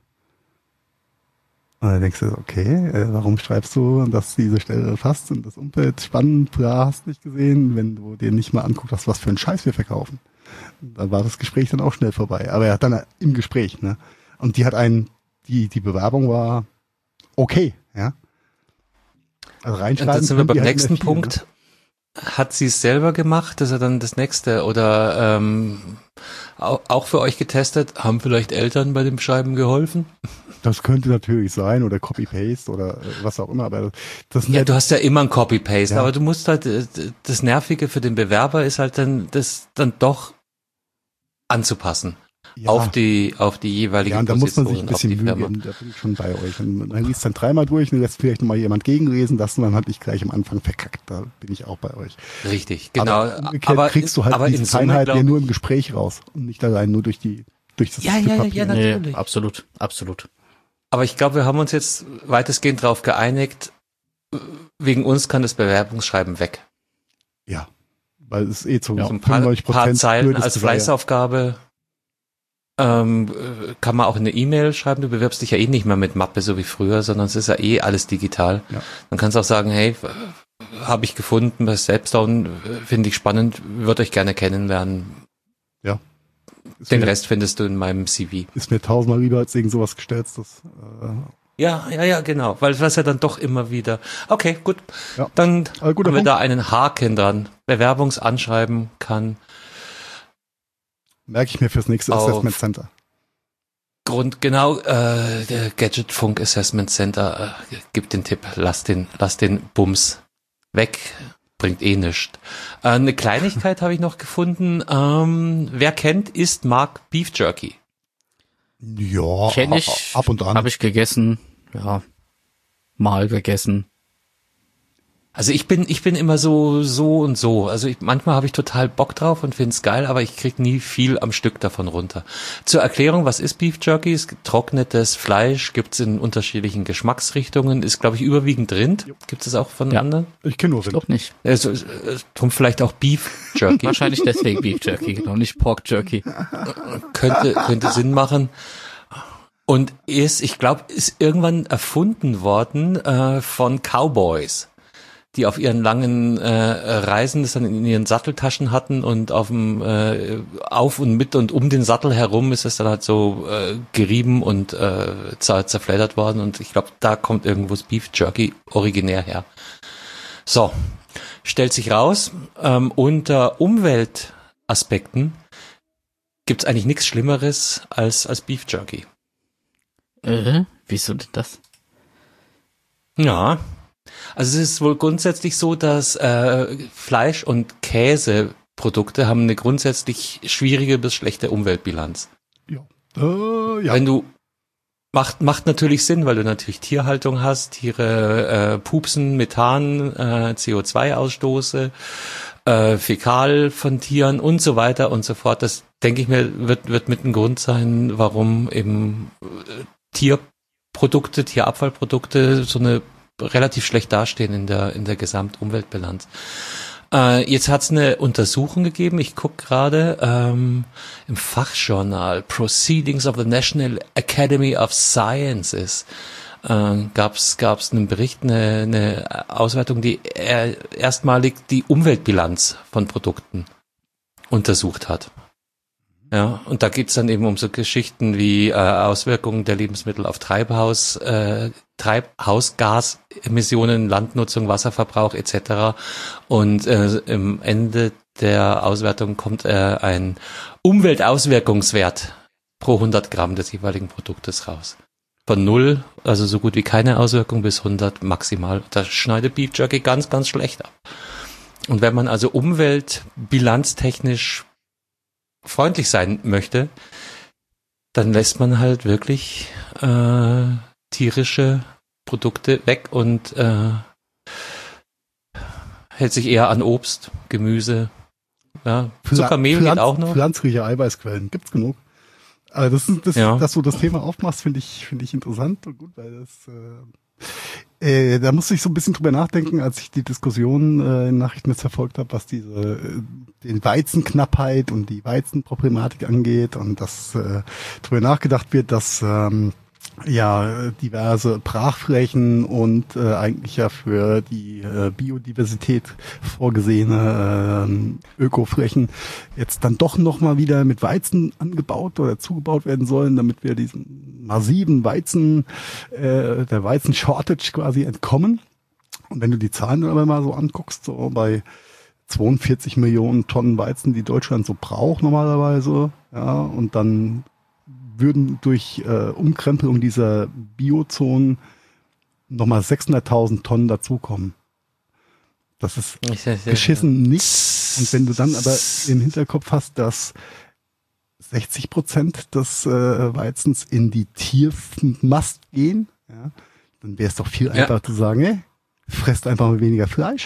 Und dann denkst du, okay, äh, warum schreibst du, dass diese Stelle passt und das Umfeld spannend, bla, hast nicht gesehen, wenn du dir nicht mal anguckst, was, was für einen Scheiß wir verkaufen. Dann war das Gespräch dann auch schnell vorbei. Aber er hat dann im Gespräch, ne? Und die hat einen, die, die Bewerbung war okay, ja. Also reinschreiben. Und dann sind wir können die beim halt nächsten immer viel, Punkt. Ne? Hat sie es selber gemacht? Das ist ja dann das nächste. Oder ähm, auch, auch für euch getestet? Haben vielleicht Eltern bei dem Schreiben geholfen? Das könnte natürlich sein oder Copy-Paste oder äh, was auch immer, aber das Ja, du hast ja immer ein Copy-Paste, Ja. aber du musst halt, äh, das Nervige für den Bewerber ist halt dann, das dann doch anzupassen. ja, Auf die, auf die jeweilige ja, und da muss man sich ein Position, bisschen auf die Mühe Firma. geben, da bin ich schon bei euch. Und man liest dann dreimal durch und lässt vielleicht nochmal jemand gegenlesen, das und dann hat ich gleich am Anfang verkackt, da bin ich auch bei euch. Richtig, genau. Aber umgekehrt aber kriegst du halt aber diese in Summe, Feinheit glaub ja ich- nur im Gespräch raus und nicht allein nur durch die, durch das Ja, Stück ja, ja, Papier. ja, natürlich. Nee, absolut, absolut. Aber ich glaube, wir haben uns jetzt weitestgehend darauf geeinigt, wegen uns kann das Bewerbungsschreiben weg. Ja, weil es eh zu Ja, So ein paar, fünfundneunzig paar Prozent Zeilen blödes als Geseier. Fleißaufgabe ähm, äh, kann man auch in eine E-Mail schreiben. Du bewirbst dich ja eh nicht mehr mit Mappe so wie früher, sondern es ist ja eh alles digital. Ja. Dann kannst du auch sagen, hey, habe ich gefunden bei Stepstone, finde ich spannend, würde euch gerne kennenlernen. Ist Den mir, Rest findest du in meinem C V. ist mir tausendmal lieber als irgend sowas Gestelltes. Äh, Ja, ja, ja, genau, weil das ja dann doch immer wieder. Okay, gut. Ja. Dann Aber guter haben wir Punkt. da einen Haken dran. Bewerbungsanschreiben kann merke ich mir fürs nächste Auf- Assessment Center. Grund, genau, äh, der Gadget Funk Assessment Center äh, gibt den Tipp, lass den, lass den Bums weg, bringt eh nichts. Äh, eine Kleinigkeit habe ich noch gefunden. Ähm, wer kennt, isst mag Beef Jerky. Ja, Kenn ich, ab und an. habe ich gegessen, ja, mal gegessen. Also ich bin, ich bin immer so, so und so. Also ich, manchmal habe ich total Bock drauf und find's geil, aber ich krieg nie viel am Stück davon runter. Zur Erklärung, was ist Beef Jerky? Es gibt getrocknetes Fleisch, gibt's in unterschiedlichen Geschmacksrichtungen, ist glaube ich überwiegend Rind. Gibt es auch von Ja. anderen? Ich kenne nur Ich Rind. glaube nicht. Also, äh, drum vielleicht auch Beef Jerky. Wahrscheinlich deswegen Beef Jerky, genau, nicht Pork Jerky. könnte, könnte Sinn machen. Und ist, ich glaube, ist irgendwann erfunden worden äh, von Cowboys, die auf ihren langen äh, Reisen das dann in ihren Satteltaschen hatten und auf dem äh, auf und mit und um den Sattel herum ist es dann halt so äh, gerieben und äh, zer zerfleddert worden und ich glaube, da kommt irgendwo das Beef Jerky originär her. So, stellt sich raus, ähm, unter Umweltaspekten gibt's eigentlich nichts Schlimmeres als als Beef Jerky. Äh, wieso denn das? Ja, also es ist wohl grundsätzlich so, dass äh, Fleisch- und Käseprodukte haben eine grundsätzlich schwierige bis schlechte Umweltbilanz. Ja. Äh, ja. Wenn du macht macht natürlich Sinn, weil du natürlich Tierhaltung hast, Tiere äh, pupsen, Methan, äh, C O zwei Ausstoße, äh, Fäkal von Tieren und so weiter und so fort. Das denke ich mir wird wird mit ein Grund sein, warum eben äh, Tierprodukte, Tierabfallprodukte so eine relativ schlecht dastehen in der in der Gesamtumweltbilanz. Äh, jetzt hat es eine Untersuchung gegeben, ich gucke gerade, ähm, im Fachjournal Proceedings of the National Academy of Sciences äh, gab es gab's einen Bericht, eine, eine Auswertung, die er, erstmalig die Umweltbilanz von Produkten untersucht hat. Ja, und da geht's dann eben um so Geschichten wie äh, Auswirkungen der Lebensmittel auf Treibhaus, äh, Treibhausgasemissionen, Landnutzung, Wasserverbrauch et cetera. Und äh, im Ende der Auswertung kommt äh, ein Umweltauswirkungswert pro hundert Gramm des jeweiligen Produktes raus. Von null, also so gut wie keine Auswirkung, bis hundert maximal. Da schneidet Beef Jerky ganz, ganz schlecht ab. Und wenn man also umweltbilanztechnisch freundlich sein möchte, dann lässt man halt wirklich äh, tierische Produkte weg und äh, hält sich eher an Obst, Gemüse, ja, Zuckermehl Pflanz, geht auch noch. Pflanzliche Eiweißquellen, gibt's genug. Aber das ist, das, Ja. dass du das Thema aufmachst, finde ich, finde ich interessant und gut, weil das, äh, äh, da musste ich so ein bisschen drüber nachdenken, als ich die Diskussion äh, in Nachrichten jetzt verfolgt habe, was diese, äh, den Weizenknappheit und die Weizenproblematik angeht und dass äh, drüber nachgedacht wird, dass ähm, ja diverse Brachflächen und äh, eigentlich ja für die äh, Biodiversität vorgesehene äh, Ökoflächen jetzt dann doch noch mal wieder mit Weizen angebaut oder zugebaut werden sollen, damit wir diesen massiven Weizen, äh, der Weizen-Shortage quasi entkommen. Und wenn du die Zahlen aber mal so anguckst, so bei zweiundvierzig Millionen Tonnen Weizen, die Deutschland so braucht normalerweise, ja, und dann würden durch äh, Umkrempelung dieser Biozonen nochmal sechshunderttausend Tonnen dazukommen. Das ist Ich, ich, geschissen nichts. Und wenn du dann aber im Hinterkopf hast, dass sechzig Prozent des äh, Weizens in die Tiermast gehen, ja, dann wäre es doch viel Ja. einfacher zu sagen, ey, fresst einfach mal weniger Fleisch.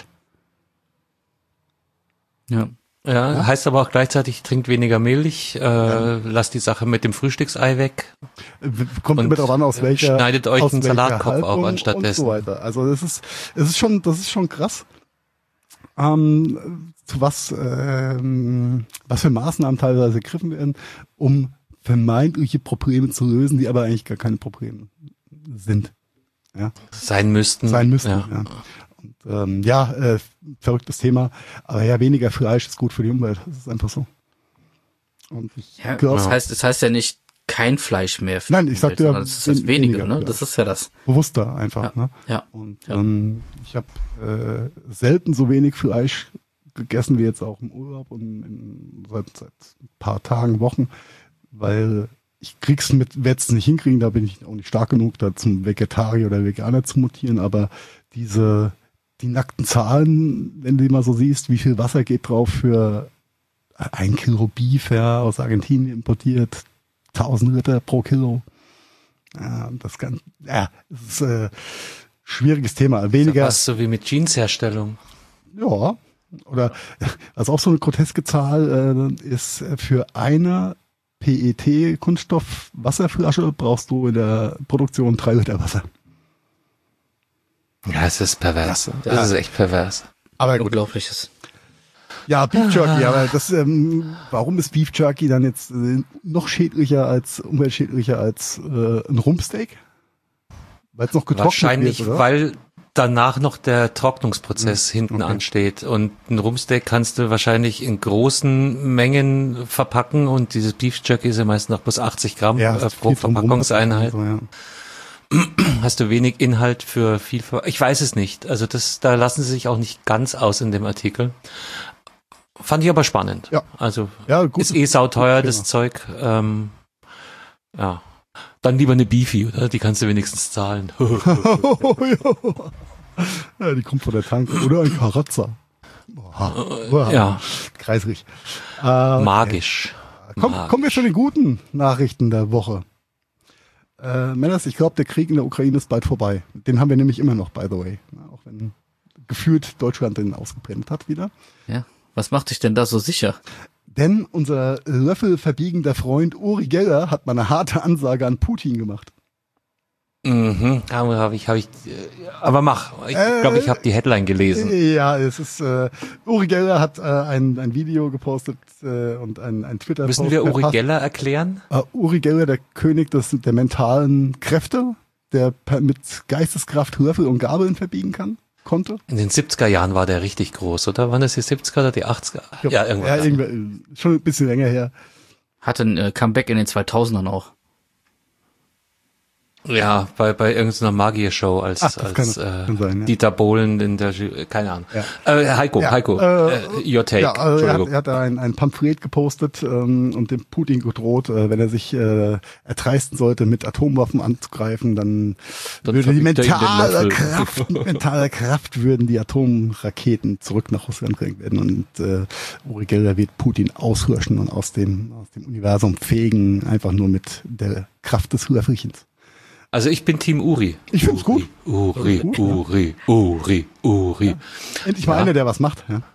Ja. Ja, Ja. heißt aber auch gleichzeitig, trinkt weniger Milch, äh, Ja. lasst die Sache mit dem Frühstücksei weg. Kommt Und immer darauf an, aus welcher schneidet euch aus einen welcher Salatkopf auf Haltung anstattdessen. und so weiter. Also das ist, es ist schon, das ist schon krass. Ähm, zu was, ähm, was für Maßnahmen teilweise ergriffen werden, um vermeintliche Probleme zu lösen, die aber eigentlich gar keine Probleme sind. Ja, Sein müssten. sein müssten. Ja. Ja. Und, ähm, ja, äh, verrücktes Thema. Aber ja, weniger Fleisch ist gut für die Umwelt. Das ist einfach so. Und ich Ja, glaub, das heißt, das heißt ja nicht kein Fleisch mehr. für Nein, die ich sagte Umwelt, ja, sondern das ist das wen- weniger, weniger ne? Das Fleisch. ist ja das. bewusster einfach. Ja. Ne? Ja. Und Ja. ähm, ich habe äh, selten so wenig Fleisch gegessen wie jetzt auch im Urlaub und in, seit, seit ein paar Tagen, Wochen, weil ich krieg's mit, werde es nicht hinkriegen, da bin ich auch nicht stark genug, da zum Vegetarier oder Veganer zu mutieren, aber diese, die nackten Zahlen, wenn du die mal so siehst, wie viel Wasser geht drauf für ein Kilo Beef, ja, aus Argentinien importiert, tausend Liter pro Kilo. Ja, das kann, ja, das ist äh, schwieriges Thema. Weniger, Was so wie mit Jeansherstellung. ja, oder was auch so eine groteske Zahl äh, ist, äh, für eine P E T-Kunststoff-Wasserflasche brauchst du in der Produktion drei Liter Wasser. Ja, es ist pervers. Das Ja. ist echt pervers. Aber gut. Unglaubliches. Ja, Beef Jerky, aber das, ähm, warum ist Beef Jerky dann jetzt äh, noch schädlicher als, umweltschädlicher als äh, ein Rumpsteak? Weil es noch getrocknet Wahrscheinlich, wird, oder? weil danach noch der Trocknungsprozess Hm, hinten okay. ansteht. Und ein Rumpsteak kannst du wahrscheinlich in großen Mengen verpacken und dieses Beef Jerky ist ja meist noch bis achtzig Gramm Ja, äh, ist pro viel drum rum. Verpackungseinheit. So, ja. Hast du wenig Inhalt für viel Ver Ich weiß es nicht. Also das, da lassen sie sich auch nicht ganz aus in dem Artikel. Fand ich aber spannend. Ja. Also Ja, gut. ist eh sauteuer, Gut, das Zeug. Ähm, ja. Dann lieber eine Beefy, oder? Die kannst du wenigstens zahlen. Ja, die kommt von der Tanke. Oder ein Karazza. Boah, Ja, kreisrig. Äh, magisch. Komm, Magisch. kommen wir zu den guten Nachrichten der Woche. Äh, Männers, ich glaube, der Krieg in der Ukraine ist bald vorbei. Den haben wir nämlich immer noch, by the way. Ja, auch wenn gefühlt Deutschland den ausgeblendet hat wieder. Ja. Was macht dich denn da so sicher? Denn unser löffelverbiegender Freund Uri Geller hat mal eine harte Ansage an Putin gemacht. Mhm, aber habe ich, habe ich, äh, aber mach. Ich Äh, glaube, ich habe die Headline gelesen. Ja, es ist, äh, Uri Geller hat äh, ein, ein Video gepostet äh, und ein, ein Twitter-Post. Müssen wir Uri verfasst. Geller erklären? Uh, Uri Geller, der König des, der mentalen Kräfte, der per, mit Geisteskraft Würfel und Gabeln verbiegen kann, konnte. In den siebziger Jahren war der richtig groß, oder? Waren das die siebziger oder die achtziger? Glaub, ja, irgendwann. Ja, irgendwann, schon ein bisschen länger her. Hatte ein äh, Comeback in den zweitausendern auch. Ja, bei bei irgendeiner Magier-Show als Ach, das als kann- äh, kann sein, ja. Dieter Bohlen in der Ju- keine Ahnung. Ja. Äh, Heiko, Ja, Heiko, äh, äh, your take. Ja, also er, hat, Entschuldigung. er hat da ein, ein Pamphlet gepostet ähm, und dem Putin gedroht, äh, wenn er sich äh, erdreisten sollte, mit Atomwaffen anzugreifen, dann, Dann würde die verbiegt er ihm den mentale Löffel. Kraft, mit mentaler Kraft würden die Atomraketen zurück nach Russland gelenkt werden und äh, Uri Geller wird Putin aushirschen und aus dem aus dem Universum fegen, einfach nur mit der Kraft des Löffelchens. Also ich bin Team Uri. Ich find's gut. Uri, Gut, Uri, Uri, Uri. Endlich mal Ja. einer, der was macht. Ja.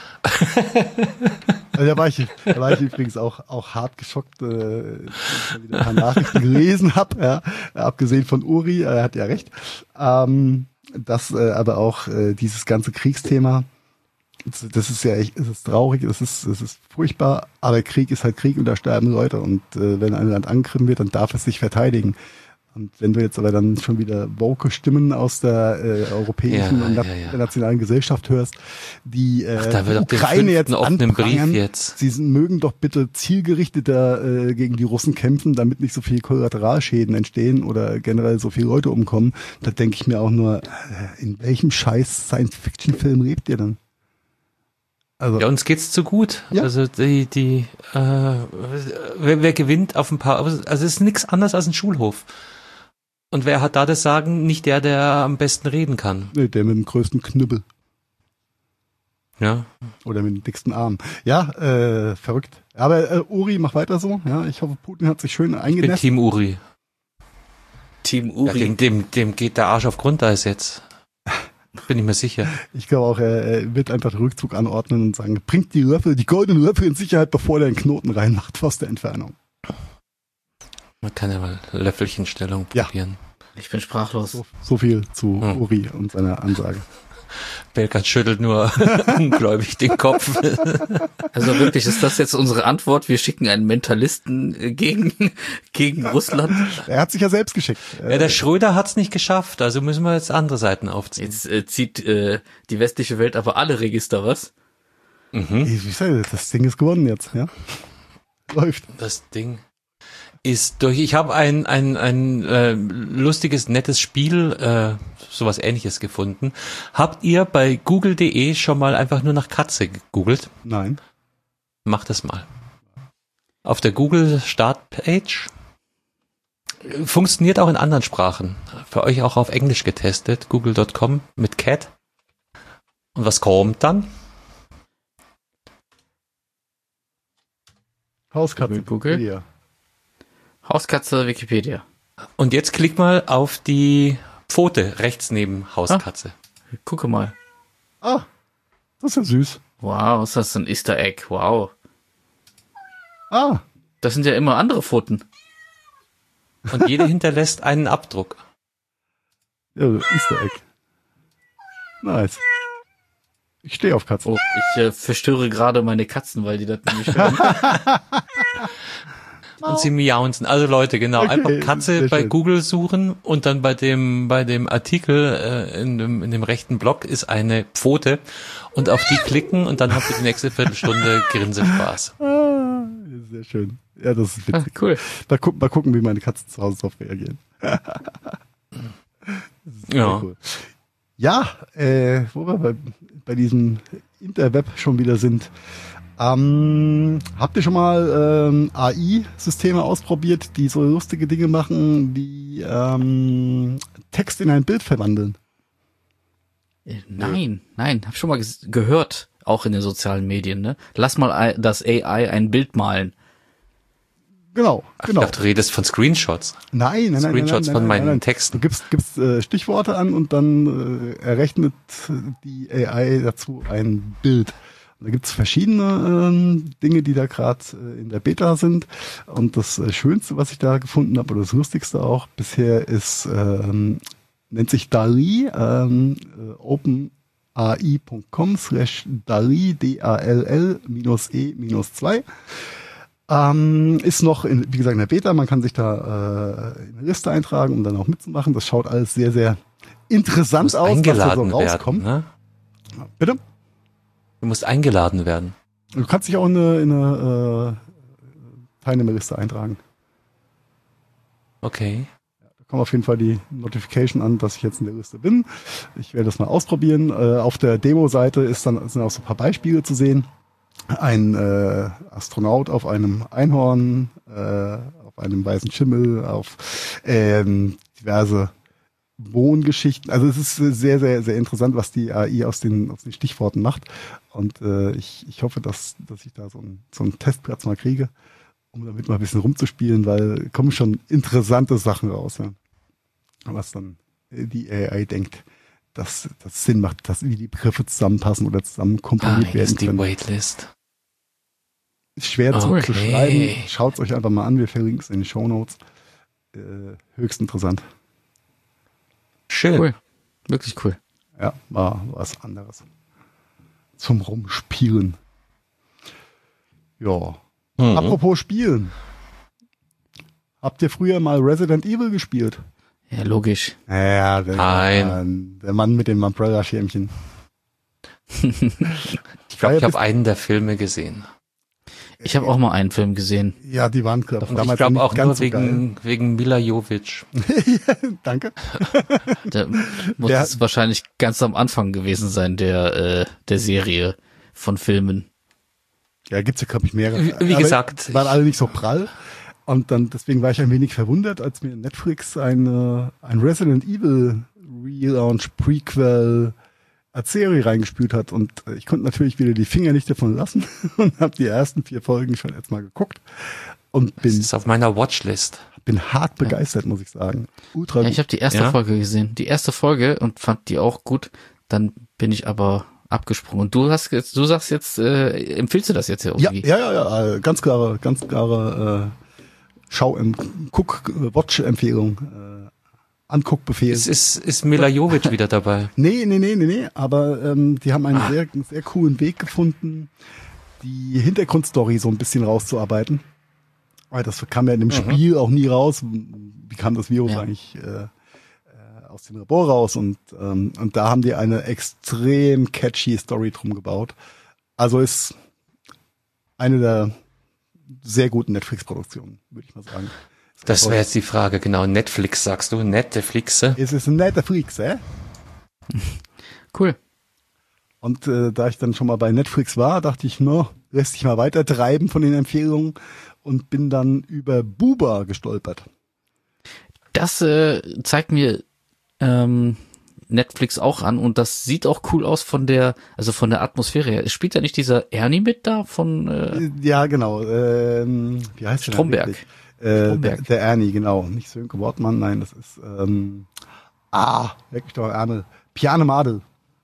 Also da war ich, da war ich übrigens auch auch hart geschockt, äh, als ich wieder ein paar Nachrichten gelesen habe. Ja. Abgesehen von Uri, er hat ja recht, ähm, dass äh, aber auch äh, dieses ganze Kriegsthema, das, das ist ja echt, es ist traurig, es ist es ist furchtbar, aber Krieg ist halt Krieg und da sterben Leute und äh, wenn ein Land angegriffen wird, dann darf es sich verteidigen. Und wenn du jetzt aber dann schon wieder woke Stimmen aus der äh, europäischen Ja, und ja, na- ja. der nationalen Gesellschaft hörst, die äh, Ach, da wird die auf den Ukraine jetzt fünften offenen Brief anprangern, jetzt. sie sind- mögen doch bitte zielgerichteter äh, gegen die Russen kämpfen, damit nicht so viel Kollateralschäden entstehen oder generell so viele Leute umkommen. Da denke ich mir auch nur, äh, in welchem scheiß Science-Fiction-Film lebt ihr dann? Also, Ja, uns geht's zu gut. Ja. Also die, die, äh, wer, wer gewinnt auf ein paar, also es ist nichts anderes als ein Schulhof. Und wer hat da das Sagen? Nicht der, der am besten reden kann. nee, der mit dem größten Knüppel Ja. oder mit dem dicksten Arm. Ja, äh, verrückt. Aber äh, Uri, mach weiter so. Ja, ich hoffe, Putin hat sich schön Ich bin eingenässt. Team Uri. Team Ja, Uri. dem, dem, dem geht der Arsch auf Grundeis jetzt. Bin ich mir sicher. Ich glaube auch, er, er wird einfach den Rückzug anordnen und sagen, bringt die Löffel, die goldenen Löffel in Sicherheit, bevor der einen Knoten reinmacht aus der Entfernung. Man kann ja mal Löffelchenstellung Ja. probieren. Ich bin sprachlos. So, so viel zu Hm. Uri und seiner Ansage. Belkan schüttelt nur ungläubig den Kopf. Also wirklich, ist das jetzt unsere Antwort? Wir schicken einen Mentalisten äh, gegen, gegen Russland. Er hat sich ja selbst geschickt. Ja, der Schröder hat's nicht geschafft, also müssen wir jetzt andere Seiten aufziehen. Jetzt äh, zieht äh, die westliche Welt aber alle Register, was? Mhm. Wie gesagt, das Ding ist gewonnen jetzt, ja. Läuft. Das Ding ist durch. Ich habe ein ein ein äh, lustiges, nettes Spiel, äh, sowas Ähnliches gefunden. Habt ihr bei google punkt de schon mal einfach nur nach Katze gegoogelt? Nein. Macht das mal. Auf der Google Startpage funktioniert auch in anderen Sprachen. Für euch auch auf Englisch getestet. google punkt com mit Cat. Und was kommt dann? Hauskatze. Google? Ja. Hauskatze Wikipedia. Und jetzt klick mal auf die Pfote rechts neben Hauskatze. Gucke mal. Ah, das ist ja süß. Wow, ist das ein Easter Egg? Wow. Ah, Das sind ja immer andere Pfoten. Und jede hinterlässt einen Abdruck. ja, Easter Egg. Nice. Ich stehe auf Katzen. Oh, ich äh, verstöre gerade meine Katzen, weil die das nämlich hören. Und sie miaunzen. Also Leute, genau, Okay, einfach Katze sehr bei schön. Google suchen und dann bei dem bei dem Artikel äh, in dem in dem rechten Block ist eine Pfote und auf die klicken und dann habt ihr die nächste Viertelstunde Grinsespaß. Ah, sehr schön. Ja, das ist Ah, witzig. cool. Mal, gu mal gucken, wie meine Katzen zu Hause darauf reagieren. Sehr Ja. cool. Ja, äh, wo wir bei, bei diesem Interweb schon wieder sind. Ähm, habt ihr schon mal ähm, A I-Systeme ausprobiert, die so lustige Dinge machen, wie ähm, Text in ein Bild verwandeln? Äh, Nein, nein, hab schon mal ges- gehört, auch in den sozialen Medien, ne? Lass mal ein- das A I ein Bild malen. Genau, Ach, genau. Ich dachte, du redest von Screenshots. Nein, nein, nein. Screenshots nein, nein, von nein, meinen nein, nein. Texten. Du gibst, gibst äh, Stichworte an und dann äh, errechnet die A I dazu ein Bild. Und da gibt's verschiedene ähm, Dinge, die da gerade äh, in der Beta sind. Und das äh, Schönste, was ich da gefunden habe, oder das Lustigste auch bisher, ist ähm, nennt sich DALL-E, ähm, äh, openai.com slash DALL-E, D A L L minus E minus zwei. Ähm, ist noch, in, wie gesagt, in der Beta. Man kann sich da äh, in eine Liste eintragen, um dann auch mitzumachen. Das schaut alles sehr, sehr interessant aus, was da so rauskommt. Werden, ne? Bitte? Du musst eingeladen werden. Du kannst dich auch in eine, in eine äh, Teilnehmerliste eintragen. Okay. Da kommt auf jeden Fall die Notification an, dass ich jetzt in der Liste bin. Ich werde das mal ausprobieren. Äh, auf der Demo-Seite ist dann, sind auch so ein paar Beispiele zu sehen. Ein äh, Astronaut auf einem Einhorn, äh, auf einem weißen Schimmel, auf ähm, diverse Wohngeschichten. Also es ist sehr, sehr, sehr interessant, was die A I aus den, aus den Stichworten macht. Und äh, ich, ich hoffe, dass, dass ich da so einen, so einen Testplatz mal kriege, um damit mal ein bisschen rumzuspielen, weil kommen schon interessante Sachen raus, ja. Was dann die A I denkt, dass das Sinn macht, dass wie die Begriffe zusammenpassen oder zusammen komponiert ah, werden die können. Waitlist. Ist schwer okay. zu schreiben. Schaut es euch einfach mal an. Wir verlinken es in den Shownotes. Äh, höchst interessant. Schön. Cool. Wirklich cool. Ja, war was anderes. Zum Rumspielen. Ja. Mhm. Apropos Spielen. Habt ihr früher mal Resident Evil gespielt? Ja, logisch. Ja, der, Nein. der Mann mit dem Umbrella-Schirmchen. Ich glaube, ich habe einen der Filme gesehen. Ich habe auch mal einen Film gesehen. Ja, die waren glaub, Und damals ich glaube nicht auch ganz nur so wegen, wegen Mila Jovovich. geil. Danke. Der muss Der- es wahrscheinlich ganz am Anfang gewesen sein, der, äh, der Serie von Filmen. Ja, gibt's ja, glaube ich, mehrere. Wie- wie Aber gesagt, die waren ich- alle nicht so prall. Und dann, deswegen war ich ein wenig verwundert, als mir Netflix eine, ein Resident Evil Relaunch Prequel als Serie reingespült hat. Und äh, ich konnte natürlich wieder die Finger nicht davon lassen und habe die ersten vier Folgen schon jetzt mal geguckt. Und Das bin, ist auf meiner Watchlist. bin hart begeistert, muss ich sagen. Ultra Ja, gut. ich habe die erste Ja? Folge gesehen. Die erste Folge und fand die auch gut. Dann bin ich aber abgesprungen. Und du hast jetzt, du sagst jetzt, äh, empfiehlst du das jetzt Ja, irgendwie? ja, ja, ja, äh, ganz klare, ganz klare äh, Schau, ähm, Guck, äh, Watch-Empfehlung, äh, Anguckbefehl. Es ist, ist Mila Jovovich wieder dabei. Nee, nee, nee, nee, nee, aber ähm, die haben einen Ah. sehr, sehr coolen Weg gefunden, die Hintergrundstory so ein bisschen rauszuarbeiten. Weil das kam ja in dem Mhm. Spiel auch nie raus. Wie kam das Virus Ja. eigentlich äh, äh, aus dem Labor raus? Und, ähm, und da haben die eine extrem catchy Story drum gebaut. Also ist eine der sehr guten Netflix-Produktionen, würde ich mal sagen. Das wäre jetzt die Frage, genau. Netflix, sagst du? Netflix? Es ist ein Netflix, äh? Cool. Und äh, da ich dann schon mal bei Netflix war, dachte ich, no, lässt sich mal weiter treiben von den Empfehlungen und bin dann über Buba gestolpert. Das äh, zeigt mir ähm, Netflix auch an und das sieht auch cool aus von der, also von der Atmosphäre her. Spielt da nicht dieser Ernie mit da von äh, Ja, genau. Ähm, wie heißt der denn Stromberg? wirklich? Äh, Stromberg. Der, der Ernie, genau. Nicht Sönke Wortmann, nein, das ist ähm, ah, wirklich doch Ärmel. Piane Madel.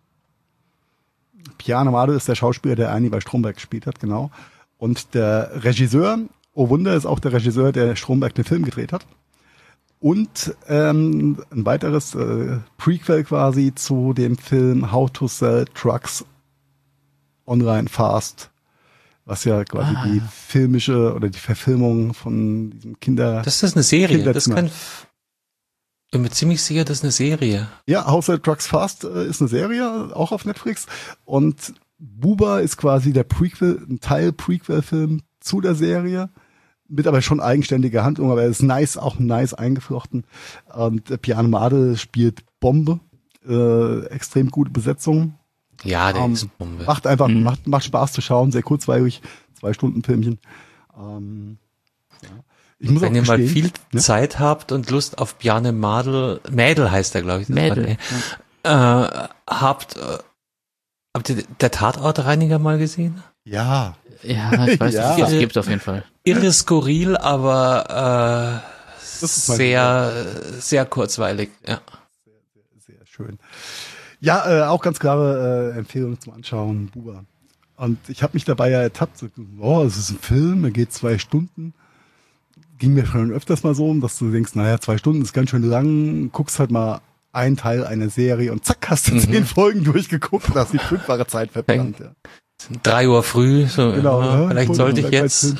Piane Madel ist der Schauspieler, der Ernie bei Stromberg gespielt hat, genau. Und der Regisseur, oh Wunder, ist auch der Regisseur, der Stromberg den Film gedreht hat. Und ähm, ein weiteres äh, Prequel quasi zu dem Film How to Sell Trucks Online Fast, was ja quasi Ah. die filmische oder die Verfilmung von diesem Kinder... Das ist eine Serie. Das Kinderzimmer. kann, ich bin mir ziemlich sicher, das ist eine Serie. Ja, How to Sell Trucks Fast äh, ist eine Serie, auch auf Netflix. Und Buba ist quasi der Prequel, ein Teil Prequel-Film zu der Serie. Mit aber schon eigenständiger Handlung, aber er ist nice, auch nice eingeflochten. Und äh, Piane Madel spielt Bombe, äh, extrem gute Besetzung. Ja, der Ähm, ist Bombe. Macht einfach, Mhm. macht, macht Spaß zu schauen, sehr kurzweilig, zwei Stunden Filmchen. Ähm, ja. Ich muss Wenn auch ihr mal gestehen, viel ne? Zeit habt und Lust auf Bjarne Madel, Mädel heißt er, glaube ich. das Mädel. war der, Äh, habt, äh, habt ihr der Tatortreiniger mal gesehen? Ja, Ja, ich weiß Ja. nicht, es gibt auf jeden Fall. Irre skurril, aber äh, Das ist mein sehr, sehr kurzweilig. Ja. sehr schön. Ja, äh, auch ganz klare äh, Empfehlung zum Anschauen, Buba. Und ich habe mich dabei ja ertappt, so, oh, es ist ein Film, er geht zwei Stunden. Ging mir schon öfters mal so, dass du denkst, naja, zwei Stunden ist ganz schön lang, guckst halt mal einen Teil einer Serie und zack, hast du mhm. zehn Folgen durchgeguckt und hast die fünffache Zeit verbrannt. Ja. Drei Uhr früh, so, genau, ja, ja, vielleicht sollte ich jetzt...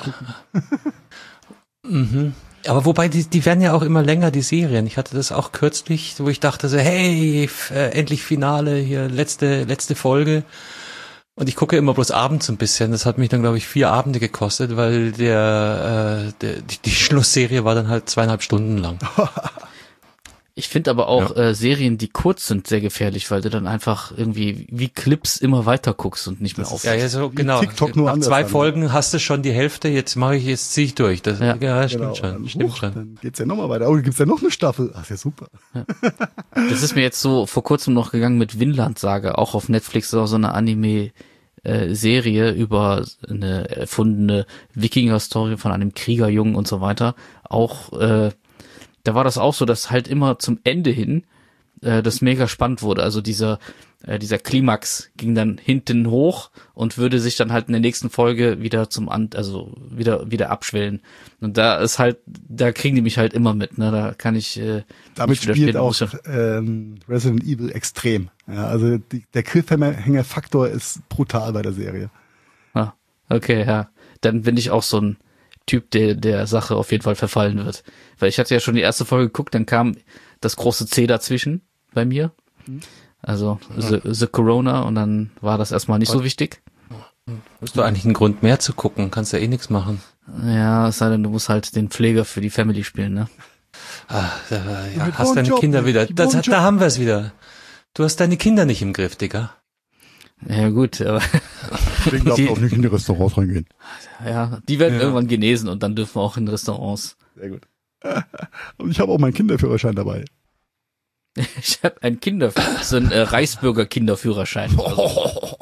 mhm. Aber wobei, die, die werden ja auch immer länger, die Serien. Ich hatte das auch kürzlich, wo ich dachte so, hey, f- äh, endlich Finale, hier letzte letzte Folge. Und ich gucke immer bloß abends ein bisschen. Das hat mich dann, glaube ich, vier Abende gekostet, weil der, äh, der die, die Schlussserie war dann halt zweieinhalb Stunden lang. Ich finde aber auch Ja. äh, Serien, die kurz sind, sehr gefährlich, weil du dann einfach irgendwie wie Clips immer weiter guckst und nicht mehr Das ist- aufhörst. Ja, ja, so Wie genau. TikTok nur Nach anders zwei dann, Folgen hast du schon die Hälfte, jetzt mache ich, jetzt ziehe ich durch. Das, ja, Ja. stimmt Genau, schon, dann, stimmt huch, schon. Dann geht's ja nochmal weiter. Oh, gibt's ja noch eine Staffel. Ach, ja super. Das ist mir jetzt so vor kurzem noch gegangen mit Vinland Saga, auch auf Netflix, ist auch so eine Anime äh, Serie über eine erfundene Wikinger-Story von einem Kriegerjungen und so weiter. Auch äh, da war das auch so, dass halt immer zum Ende hin äh, das mega spannend wurde. Also dieser äh, dieser Klimax ging dann hinten hoch und würde sich dann halt in der nächsten Folge wieder zum An also wieder wieder abschwellen. Und da ist halt, da kriegen die mich halt immer mit. Ne, da kann ich äh, Damit nicht spielt widerstehen, auch muss ja- ähm, Resident Evil extrem. Ja, also die, der Cliffhanger-Faktor ist brutal bei der Serie. Ah, okay, ja. Dann bin ich auch so ein Typ, der der Sache auf jeden Fall verfallen wird. Weil ich hatte ja schon die erste Folge geguckt, dann kam das große C dazwischen bei mir. Also the, the Corona und dann war das erstmal nicht so wichtig. Hast du eigentlich einen Grund mehr zu gucken? Kannst ja eh nichts machen. Ja, es sei denn, du musst halt den Pfleger für die Family spielen, ne? Ah, da, ja, Mit hast deine Bonjob, Kinder wieder. mit Das, Bonjob. da haben wir es wieder. Du hast deine Kinder nicht im Griff, Digga. Ja gut, aber Deswegen darf Die- man auch nicht in die Restaurants reingehen. ja, die werden Ja. irgendwann genesen und dann dürfen wir auch in Restaurants. Sehr gut. Und ich habe auch meinen Kinderführerschein dabei. Ich habe einen Kinder, so einen äh, Reichsbürger-Kinderführerschein. Also,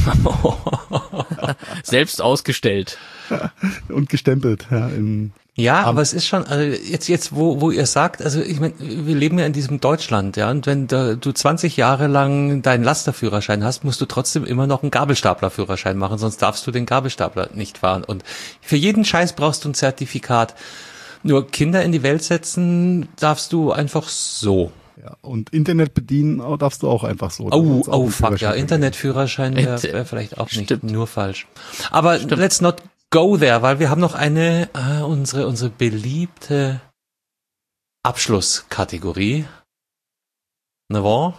selbst ausgestellt. Und gestempelt. Ja, im, Ja, Um, aber es ist schon, also jetzt, jetzt, wo, wo ihr sagt, also ich meine, wir leben ja in diesem Deutschland, ja, und wenn da, du zwanzig Jahre lang deinen Lasterführerschein hast, musst du trotzdem immer noch einen Gabelstaplerführerschein machen, sonst darfst du den Gabelstapler nicht fahren. Und für jeden Scheiß brauchst du ein Zertifikat. Nur Kinder in die Welt setzen darfst du einfach so. ja, und Internet bedienen oh, darfst du auch einfach so. Oh, Das ist auch oh, ein fuck, ja, Führerschein. Internetführerschein wäre Int- wär vielleicht auch nicht Stimmt. nur falsch. Aber let's not go there, weil wir haben noch eine, äh, unsere, unsere beliebte Abschlusskategorie. Ne wahr?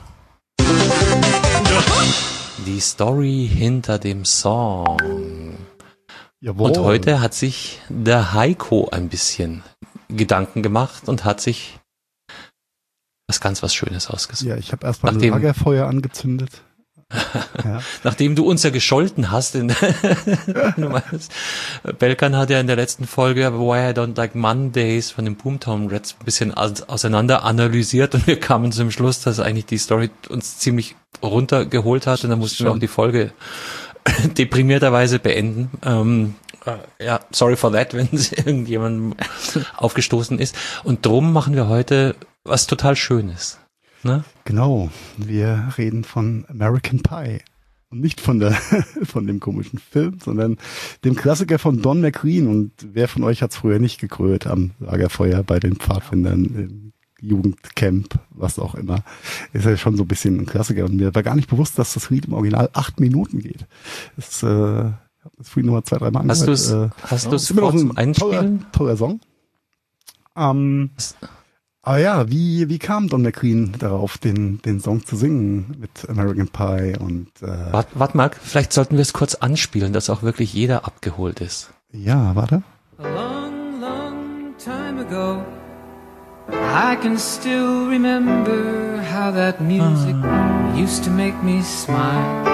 Die Story hinter dem Song. Jawohl. Und heute hat sich der Heiko ein bisschen Gedanken gemacht und hat sich was ganz was Schönes ausgesucht. Ja, ich habe erstmal ein Nachdem- Lagerfeuer angezündet. Ja. Nachdem du uns ja gescholten hast, in du meinst, Belkan hat ja in der letzten Folge Why I Don't Like Mondays von den Boomtown Rats ein bisschen aus- auseinander analysiert und wir kamen zum Schluss, dass eigentlich die Story uns ziemlich runtergeholt hat und dann mussten wir auch die Folge deprimierterweise beenden. Ähm, äh, ja, sorry for that, wenn es irgendjemandem aufgestoßen ist. Und drum machen wir heute was total Schönes. Ne? Genau, wir reden von American Pie. Und nicht von der von dem komischen Film, sondern dem Klassiker von Don McLean. Und wer von euch hat's früher nicht gekrölt am Lagerfeuer bei den Pfadfindern im Jugendcamp, was auch immer. Ist ja schon so ein bisschen ein Klassiker. Und mir war gar nicht bewusst, dass das Lied im Original acht Minuten geht. Das, äh, ich habe das vorhin nochmal zwei, drei Mal Hast du es angehört. Äh, hast du ist es immer noch vor zum ein toller, Einspielen? toller Song. Ähm, aber ja, wie, wie kam Don McLean darauf, den, den Song zu singen mit American Pie und, äh, Warte, warte mal, vielleicht sollten wir es kurz anspielen, dass auch wirklich jeder abgeholt ist. ja, warte. A long, long time ago, I can still remember how that music used to make me smile.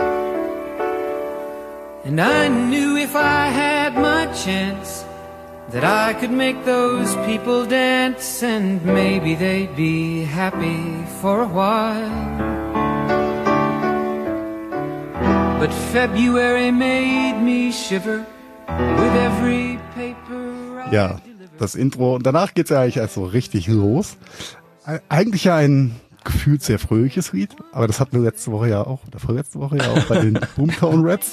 And I knew if I had my chance that I could make those people dance and maybe they'd be happy for a while. But February made me shiver with every paper I Ja, das Intro. Und danach geht's ja eigentlich erst so richtig los. E- Eigentlich ja ein gefühlt sehr fröhliches Lied, aber das hatten wir letzte Woche ja auch, oder vorletzte Woche ja auch bei den Boomtown Rats.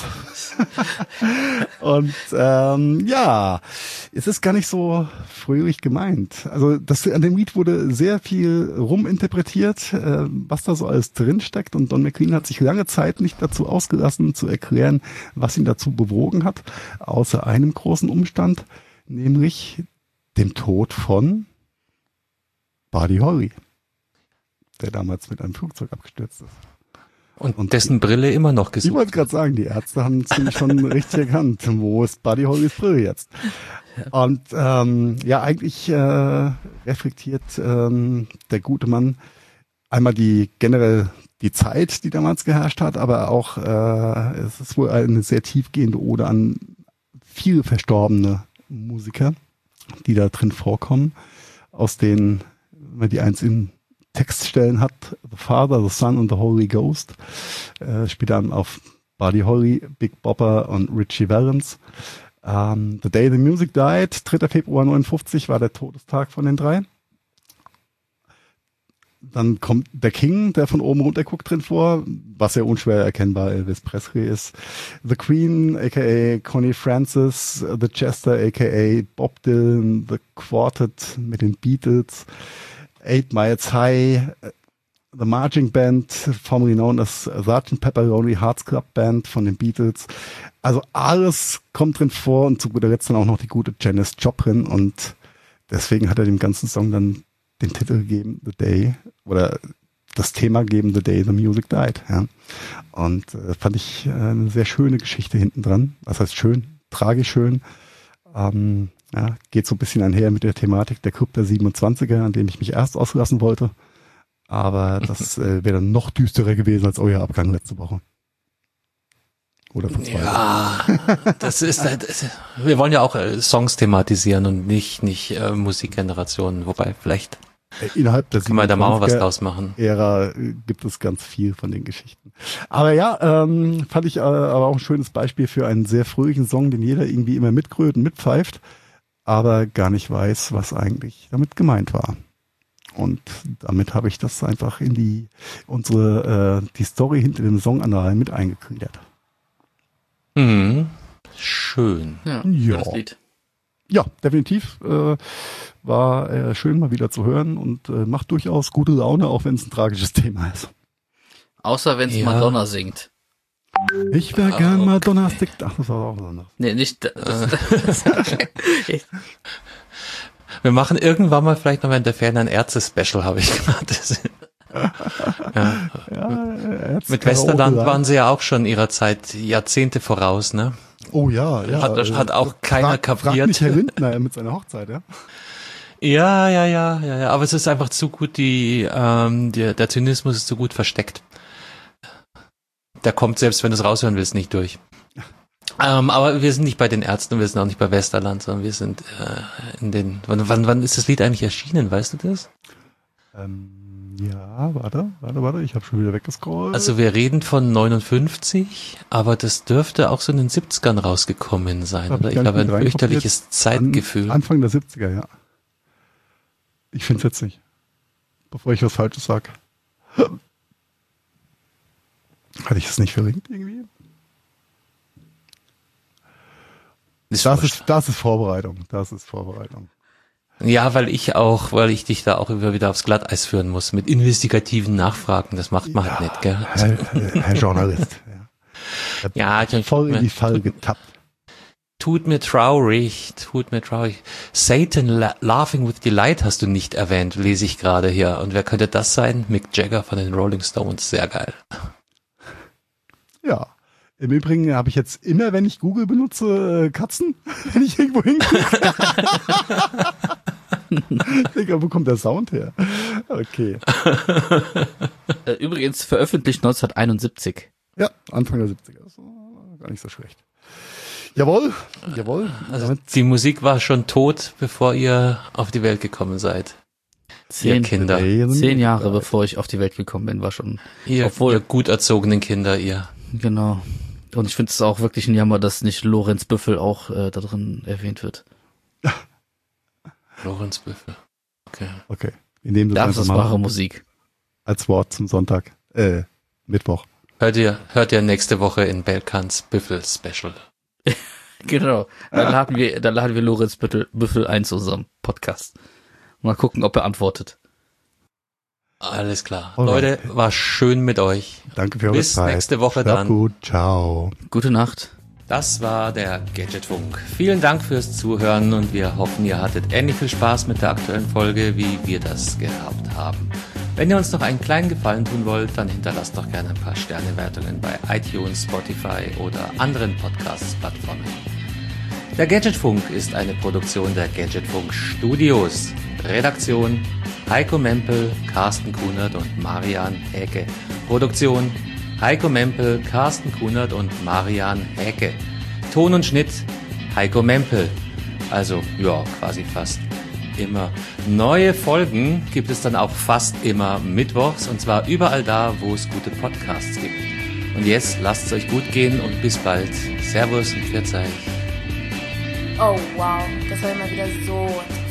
Und ähm, ja, es ist gar nicht so fröhlich gemeint. Also das, an dem Lied wurde sehr viel ruminterpretiert, äh, was da so alles drinsteckt, und Don McLean hat sich lange Zeit nicht dazu ausgelassen, zu erklären, was ihn dazu bewogen hat, außer einem großen Umstand, nämlich dem Tod von Buddy Holly, der damals mit einem Flugzeug abgestürzt ist. Und, Und dessen die, Brille immer noch gesucht. Ich wollte gerade sagen, die Ärzte haben ziemlich schon richtig erkannt, wo ist Buddy Hollys Brille jetzt? Und ähm, ja, eigentlich äh, reflektiert ähm, der gute Mann einmal die generell die Zeit, die damals geherrscht hat, aber auch äh, es ist wohl eine sehr tiefgehende Ode an viele verstorbene Musiker, die da drin vorkommen, aus denen man die einzelnen Textstellen hat, The Father, the Son und the Holy Ghost, äh, spielt dann auf Buddy Holly, Big Bopper und Richie Valens. Um, the Day the Music Died, dritter Februar neunundfünfzig war der Todestag von den drei. Dann kommt der King, der von oben runter guckt, drin vor, was ja unschwer erkennbar Elvis Presley ist. The Queen, aka Connie Francis, The Chester, aka Bob Dylan, The Quartet mit den Beatles, Eight Miles High, The Marching Band, formerly known as Sergeant Pepperoni Hearts Club Band von den Beatles. Also alles kommt drin vor, und zu guter Letzt dann auch noch die gute Janis Joplin, und deswegen hat er dem ganzen Song dann den Titel gegeben, The Day, oder das Thema gegeben, The Day the Music Died. Ja. Und äh, fand ich äh, eine sehr schöne Geschichte hinten dran. Was heißt schön? Tragisch schön. Ähm, ja, geht so ein bisschen einher mit der Thematik der Club der siebenundzwanziger, an dem ich mich erst auslassen wollte. Aber das äh, wäre dann noch düsterer gewesen als euer Abgang letzte Woche. Oder vor zwei Wochen. Ja, das ist, das, wir wollen ja auch äh, Songs thematisieren und nicht, nicht äh, Musikgenerationen, wobei vielleicht innerhalb der kann man da mal was draus machen. Ära gibt es ganz viel von den Geschichten. Aber ja, ähm, fand ich äh, aber auch ein schönes Beispiel für einen sehr fröhlichen Song, den jeder irgendwie immer mitgrölt und mitpfeift, aber gar nicht weiß, was eigentlich damit gemeint war. Und damit habe ich das einfach in die unsere äh, die Story hinter dem Song Annalen mit eingegliedert. Mhm. Schön. Ja, Ja. das Lied. Ja, definitiv äh, war äh, schön mal wieder zu hören und äh, macht durchaus gute Laune, auch wenn es ein tragisches Thema ist. Außer wenn es Ja. Madonna singt. Ich wäre gern okay. Madonna Stick. Ach, das war auch was anderes. Nee, nicht. Das, Wir machen irgendwann mal vielleicht noch während der Ferien ein Ärzte-Special, habe ich gemacht. Das, ja. Ja, äh, Mit Westerland waren sie ja auch schon ihrer Zeit Jahrzehnte voraus, ne? Oh ja, ja. Hat, hat auch keiner frag, kapiert. Frag mich Herr Lindner mit seiner Hochzeit, ja? Ja, ja, ja, ja, ja. Aber es ist einfach zu gut, die, ähm, der, der Zynismus ist zu gut versteckt. Der kommt, selbst wenn du es raushören willst, nicht durch. Ähm, aber wir sind nicht bei den Ärzten, wir sind auch nicht bei Westerland, sondern wir sind äh, in den. Wann, wann, wann ist das Lied eigentlich erschienen? Weißt du das? Ähm, ja, warte, warte, warte, ich habe schon wieder weggescrollt. Also wir reden von neunundfünfzig, aber das dürfte auch so in den siebzigern rausgekommen sein, Hab oder? ich Ich gar glaube, nicht ein mit fürchterliches Zeitgefühl. An, Anfang der siebziger, ja. Ich finde es witzig. Bevor ich was Falsches sag. Hatte ich es nicht verlinkt irgendwie? Ist Das wurscht. ist, das ist Vorbereitung. Das ist Vorbereitung. Ja, weil ich auch, weil ich dich da auch immer wieder aufs Glatteis führen muss mit investigativen Nachfragen. Das macht man halt nicht, gell? Herr, Herr, Herr Journalist. Ja. Ja, Voll in die Falle getappt. Tut mir traurig, tut mir traurig. Satan la Laughing with Delight hast du nicht erwähnt, lese ich gerade hier. Und wer könnte das sein? Mick Jagger von den Rolling Stones, sehr geil. Ja. Im Übrigen habe ich jetzt immer, wenn ich Google benutze, äh, Katzen, wenn ich irgendwo hingucke. Ich denke, wo kommt der Sound her? Okay. äh, übrigens veröffentlicht neunzehnhunderteinundsiebzig. Ja, Anfang der siebziger. Das war gar nicht so schlecht. Jawohl, jawohl. Also Damit, die Musik war schon tot, bevor ihr auf die Welt gekommen seid. Ihr Zehn, Kinder. zehn Jahre bevor ich auf die Welt gekommen bin, war schon. Ihr, Obwohl- ihr gut erzogenen Kinder, ihr. Genau. Und ich finde es auch wirklich ein Jammer, dass nicht Lorenz Büffel auch äh, da drin erwähnt wird. Lorenz Büffel. Okay. Okay. Wir nehmen das, Das einfach ist mal. wahre Musik. als Wort zum Sonntag, äh, Mittwoch. Hört ihr, hört ihr nächste Woche in Belkans Büffel Special. Genau. Dann laden wir, dann laden wir Lorenz Büffel, Büffel ein zu unserem Podcast. Mal gucken, ob er antwortet. Alles klar. Alright. Leute, war schön mit euch. Danke für eure Bis Zeit. nächste Woche Schlaf dann. gut. Ciao. Gute Nacht. Das war der Gadgetfunk. Vielen Dank fürs Zuhören und wir hoffen, ihr hattet ähnlich viel Spaß mit der aktuellen Folge, wie wir das gehabt haben. Wenn ihr uns noch einen kleinen Gefallen tun wollt, dann hinterlasst doch gerne ein paar Sternewertungen bei iTunes, Spotify oder anderen Podcast-Plattformen. Der Gadgetfunk ist eine Produktion der Gadgetfunk Studios. Redaktion Heiko Mempel, Carsten Kunert und Marian Häke. Produktion Heiko Mempel, Carsten Kunert und Marian Häke. Ton und Schnitt Heiko Mempel. Also, ja, quasi fast immer. Neue Folgen gibt es dann auch fast immer mittwochs und zwar überall da, wo es gute Podcasts gibt. Und jetzt lasst es euch gut gehen und bis bald. Servus und Pfiat euch. Oh wow, das war immer wieder so